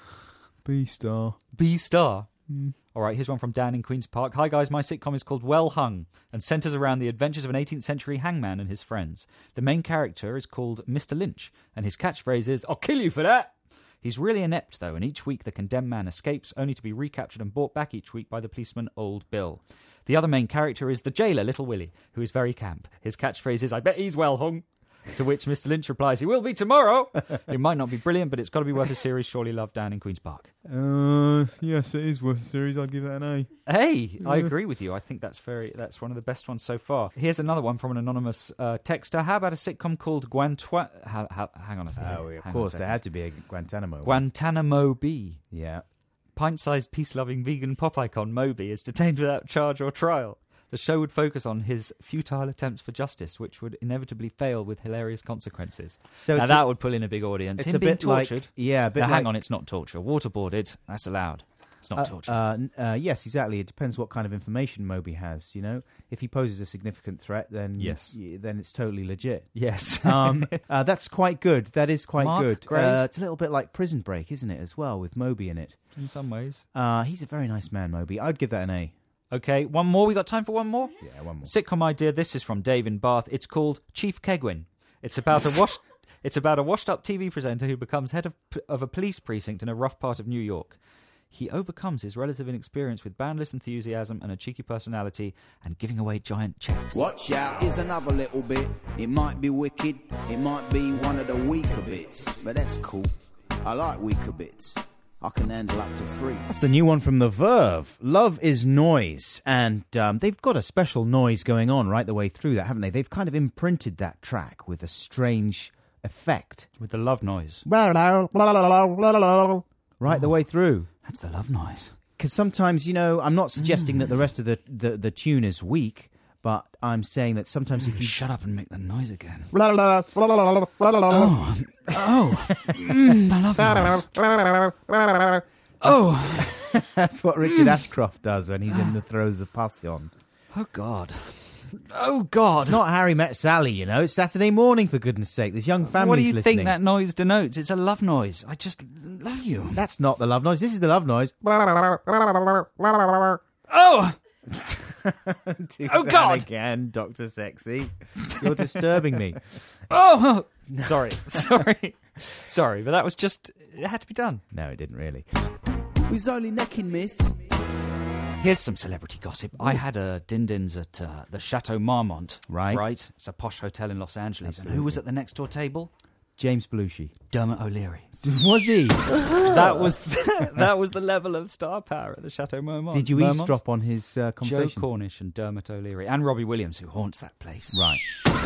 [SPEAKER 4] B star.
[SPEAKER 8] B star. Mm. All right, here's one from Dan in Queen's Park. Hi guys, my sitcom is called Well Hung and centres around the adventures of an eighteenth century hangman and his friends. The main character is called Mister Lynch and his catchphrase is, "I'll kill you for that." He's really inept though, and each week the condemned man escapes only to be recaptured and brought back each week by the policeman Old Bill. The other main character is the jailer Little Willie, who is very camp. His catchphrase is, "I bet he's well hung." To which Mister Lynch replies, "He will be tomorrow." It might not be brilliant, but it's got to be worth a series. Surely love Dan in Queen's Park.
[SPEAKER 4] Uh, yes, it is worth a series. I'd give that an A.
[SPEAKER 8] Hey, I agree with you. I think that's very that's one of the best ones so far. Here's another one from an anonymous uh, texter. How about a sitcom called Guantanamo? Ha- ha- hang on a second.
[SPEAKER 4] Oh, of
[SPEAKER 8] Hang on a
[SPEAKER 4] course, there
[SPEAKER 8] second.
[SPEAKER 4] had to be a Guantanamo. one.
[SPEAKER 8] Guantanamo B.
[SPEAKER 4] Yeah.
[SPEAKER 8] pint-sized, peace-loving vegan pop icon Moby is detained without charge or trial. The show would focus on his futile attempts for justice, which would inevitably fail with hilarious consequences.
[SPEAKER 4] So
[SPEAKER 8] now
[SPEAKER 4] it's
[SPEAKER 8] that
[SPEAKER 4] a,
[SPEAKER 8] would pull in a big audience.
[SPEAKER 4] It's
[SPEAKER 8] Him
[SPEAKER 4] a
[SPEAKER 8] being
[SPEAKER 4] bit like-
[SPEAKER 8] tortured.
[SPEAKER 4] yeah, a bit
[SPEAKER 8] now, hang
[SPEAKER 4] like-
[SPEAKER 8] on, it's not torture. Waterboarded, that's allowed. It's not
[SPEAKER 4] Uh,
[SPEAKER 8] torture.
[SPEAKER 4] uh, n- uh, yes, exactly. It depends what kind of information Moby has. You know, if he poses a significant threat, then
[SPEAKER 8] Yes.
[SPEAKER 4] y- then it's totally legit.
[SPEAKER 8] yes.
[SPEAKER 4] um, uh, that's quite good. That is quite
[SPEAKER 8] Mark,
[SPEAKER 4] good.
[SPEAKER 8] grade?
[SPEAKER 4] Uh, it's a little bit like Prison Break, isn't it? As well, with Moby in it.
[SPEAKER 8] In some ways.
[SPEAKER 4] Uh, he's a very nice man, Moby. I'd give that an A.
[SPEAKER 8] Okay, one more. We got time for one more?
[SPEAKER 4] Yeah, one more.
[SPEAKER 8] Sitcom idea. This is from Dave in Bath. It's called Chief Kegwin. It's about a washed. It's about a washed-up T V presenter who becomes head of of a police precinct in a rough part of New York. He overcomes his relative inexperience with boundless enthusiasm and a cheeky personality, and giving away giant checks.
[SPEAKER 6] Watch out, here's another little bit. It might be wicked, it might be one of the weaker bits, but that's cool. I like weaker bits. I can handle up to three.
[SPEAKER 4] That's the new one from The Verve. Love is Noise. And um, they've got a special noise going on right the way through that, haven't they? They've kind of imprinted that track with a strange effect.
[SPEAKER 8] With the love noise.
[SPEAKER 4] Right the way through.
[SPEAKER 8] That's the love noise.
[SPEAKER 4] Because sometimes, you know, I'm not suggesting that the rest of the, the, the tune is weak, but I'm saying that sometimes if you...
[SPEAKER 8] Shut up and make the noise again.
[SPEAKER 4] oh,
[SPEAKER 8] Oh, mm, the love noise. Oh,
[SPEAKER 4] that's what Richard Ashcroft does when he's in the throes of passion.
[SPEAKER 8] oh God. Oh God.
[SPEAKER 4] It's not Harry Met Sally, you know. It's Saturday morning, for goodness sake. There's young families
[SPEAKER 8] What do you
[SPEAKER 4] listening.
[SPEAKER 8] think that noise denotes? It's a love noise. I just love you.
[SPEAKER 4] That's not the love noise. This is the love noise.
[SPEAKER 8] Oh,
[SPEAKER 4] Do
[SPEAKER 8] Oh,
[SPEAKER 4] that
[SPEAKER 8] God.
[SPEAKER 4] again, Doctor Sexy. You're disturbing me.
[SPEAKER 8] oh. Sorry, sorry, sorry. But that was just. It had to be done.
[SPEAKER 4] No, it didn't really.
[SPEAKER 6] Who's only necking, miss?
[SPEAKER 8] Here's some celebrity gossip. I had a din-dins at uh, the Chateau Marmont.
[SPEAKER 4] Right.
[SPEAKER 8] Right. It's a posh hotel in Los Angeles. And who was at the next door table?
[SPEAKER 4] James Belushi.
[SPEAKER 8] Dermot O'Leary.
[SPEAKER 4] Was he?
[SPEAKER 8] That was the, that was the level of star power at the Chateau Marmont.
[SPEAKER 4] Did you
[SPEAKER 8] Marmont?
[SPEAKER 4] eavesdrop on his uh,
[SPEAKER 8] Joe
[SPEAKER 4] conversation?
[SPEAKER 8] Cornish and Dermot O'Leary and Robbie Williams, who haunts that place.
[SPEAKER 4] Right.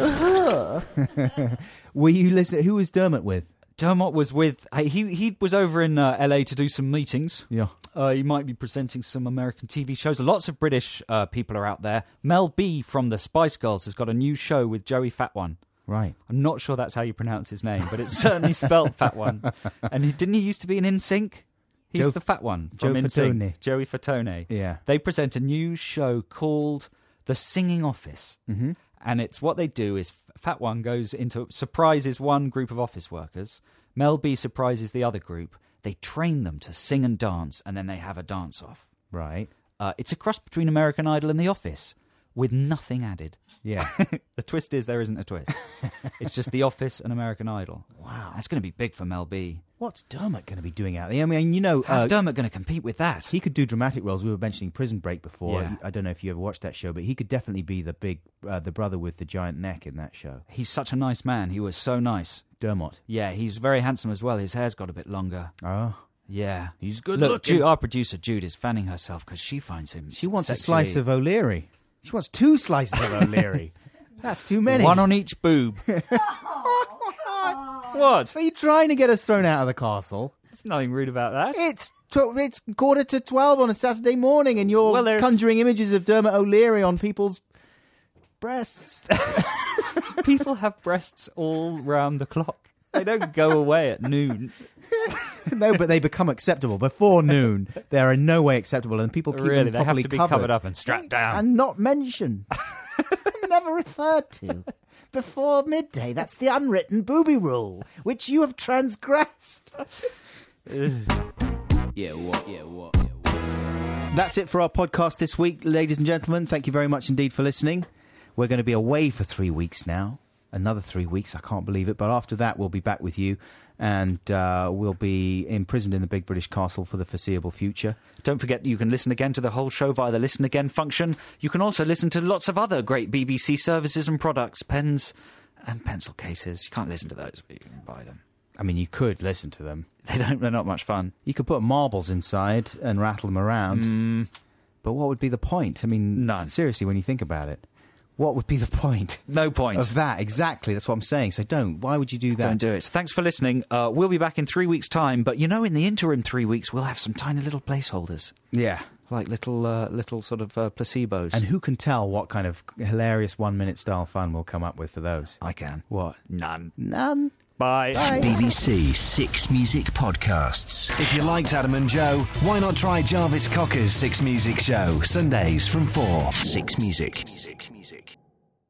[SPEAKER 4] Were you listening? Who was Dermot with?
[SPEAKER 8] Dermot was with uh, he he was over in uh, L A to do some meetings.
[SPEAKER 4] Yeah.
[SPEAKER 8] Uh, he might be presenting some American T V shows. Lots of British uh, people are out there. Mel B from the Spice Girls has got a new show with Joey Fat One.
[SPEAKER 4] Right.
[SPEAKER 8] I'm not sure that's how you pronounce his name, but it's certainly spelt Fat One. And he, didn't he used to be in N Sync? He's
[SPEAKER 4] Joe-
[SPEAKER 8] the fat one
[SPEAKER 4] Joe
[SPEAKER 8] from N Sync.
[SPEAKER 4] Fatone.
[SPEAKER 8] Joey Fatone.
[SPEAKER 4] Yeah.
[SPEAKER 8] They present a new show called The Singing Office.
[SPEAKER 4] Mm-hmm.
[SPEAKER 8] And it's what they do is Fat One goes into surprises one group of office workers. Mel B surprises the other group. They train them to sing and dance, and then they have a dance off.
[SPEAKER 4] Right.
[SPEAKER 8] Uh, it's a cross between American Idol and The Office, with nothing added.
[SPEAKER 4] Yeah.
[SPEAKER 8] The twist is there isn't a twist. It's just The Office and American Idol. Wow, that's going to be big for Mel B.
[SPEAKER 4] What's Dermot going to be doing out there? I mean, you know,
[SPEAKER 8] How's
[SPEAKER 4] uh,
[SPEAKER 8] Dermot going to compete with that?
[SPEAKER 4] he could do dramatic roles. We were mentioning Prison Break before.
[SPEAKER 8] Yeah.
[SPEAKER 4] I don't know if you ever watched that show, but he could definitely be the big, uh, the brother with the giant neck in that show.
[SPEAKER 8] He's such a nice man. He was so nice.
[SPEAKER 4] Dermot.
[SPEAKER 8] Yeah, he's very handsome as well. His hair's got a bit longer.
[SPEAKER 4] Oh,
[SPEAKER 8] Yeah.
[SPEAKER 4] he's good
[SPEAKER 8] Look,
[SPEAKER 4] looking.
[SPEAKER 8] Jude, our producer Jude is fanning herself because she finds him
[SPEAKER 4] She wants
[SPEAKER 8] sexually-
[SPEAKER 4] a slice of O'Leary. She wants two slices of O'Leary. That's too many.
[SPEAKER 8] One on each boob. What?
[SPEAKER 4] Are you trying to get us thrown out of the castle?
[SPEAKER 8] There's nothing rude about that.
[SPEAKER 4] It's tw- it's quarter to twelve on a Saturday morning, and you're
[SPEAKER 8] Well, there's-
[SPEAKER 4] conjuring images of Dermot O'Leary on people's breasts.
[SPEAKER 8] People have breasts all round the clock. They don't go away at noon.
[SPEAKER 4] No, but they become acceptable before noon. They are in no way acceptable, and people keep
[SPEAKER 8] Really,
[SPEAKER 4] them
[SPEAKER 8] they have
[SPEAKER 4] properly
[SPEAKER 8] to be
[SPEAKER 4] covered.
[SPEAKER 8] covered up and strapped down.
[SPEAKER 4] and not mentioned. Never referred to before midday. That's the unwritten booby rule, which you have transgressed.
[SPEAKER 6] Yeah, what? Yeah, what? Yeah, what?
[SPEAKER 4] That's it for our podcast this week, ladies and gentlemen. Thank you very much indeed for listening. We're going to be away for three weeks now. Another three weeks, I can't believe it. But after that, we'll be back with you, and uh, we'll be imprisoned in the Big British Castle for the foreseeable future.
[SPEAKER 8] Don't forget you can listen again to the whole show via the Listen Again function. You can also listen to lots of other great B B C services and products, pens and pencil cases. You can't listen to those, but you can buy them.
[SPEAKER 4] I mean, you could listen to them.
[SPEAKER 8] They don't, they're not much fun.
[SPEAKER 4] You could put marbles inside and rattle them around.
[SPEAKER 8] Mm.
[SPEAKER 4] But what would be the point? I mean,
[SPEAKER 8] None.
[SPEAKER 4] seriously, when you think about it. what would be the point?
[SPEAKER 8] No point.
[SPEAKER 4] Of that, exactly. That's what I'm saying. So don't. Why would you do that?
[SPEAKER 8] Don't do it. Thanks for listening. Uh, we'll be back in three weeks' time, but you know, in the interim three weeks, we'll have some tiny little placeholders.
[SPEAKER 4] Yeah.
[SPEAKER 8] Like little, uh, little sort of uh, placebos.
[SPEAKER 4] And who can tell what kind of hilarious one-minute style fun we'll come up with for those?
[SPEAKER 8] I can.
[SPEAKER 4] What?
[SPEAKER 8] None.
[SPEAKER 4] None.
[SPEAKER 8] Bye.
[SPEAKER 4] Bye.
[SPEAKER 1] B B C Six Music Podcasts.
[SPEAKER 9] If you liked Adam and Joe, why not try Jarvis Cocker's Six Music Show, Sundays from four?
[SPEAKER 1] Six Music. Music. Music.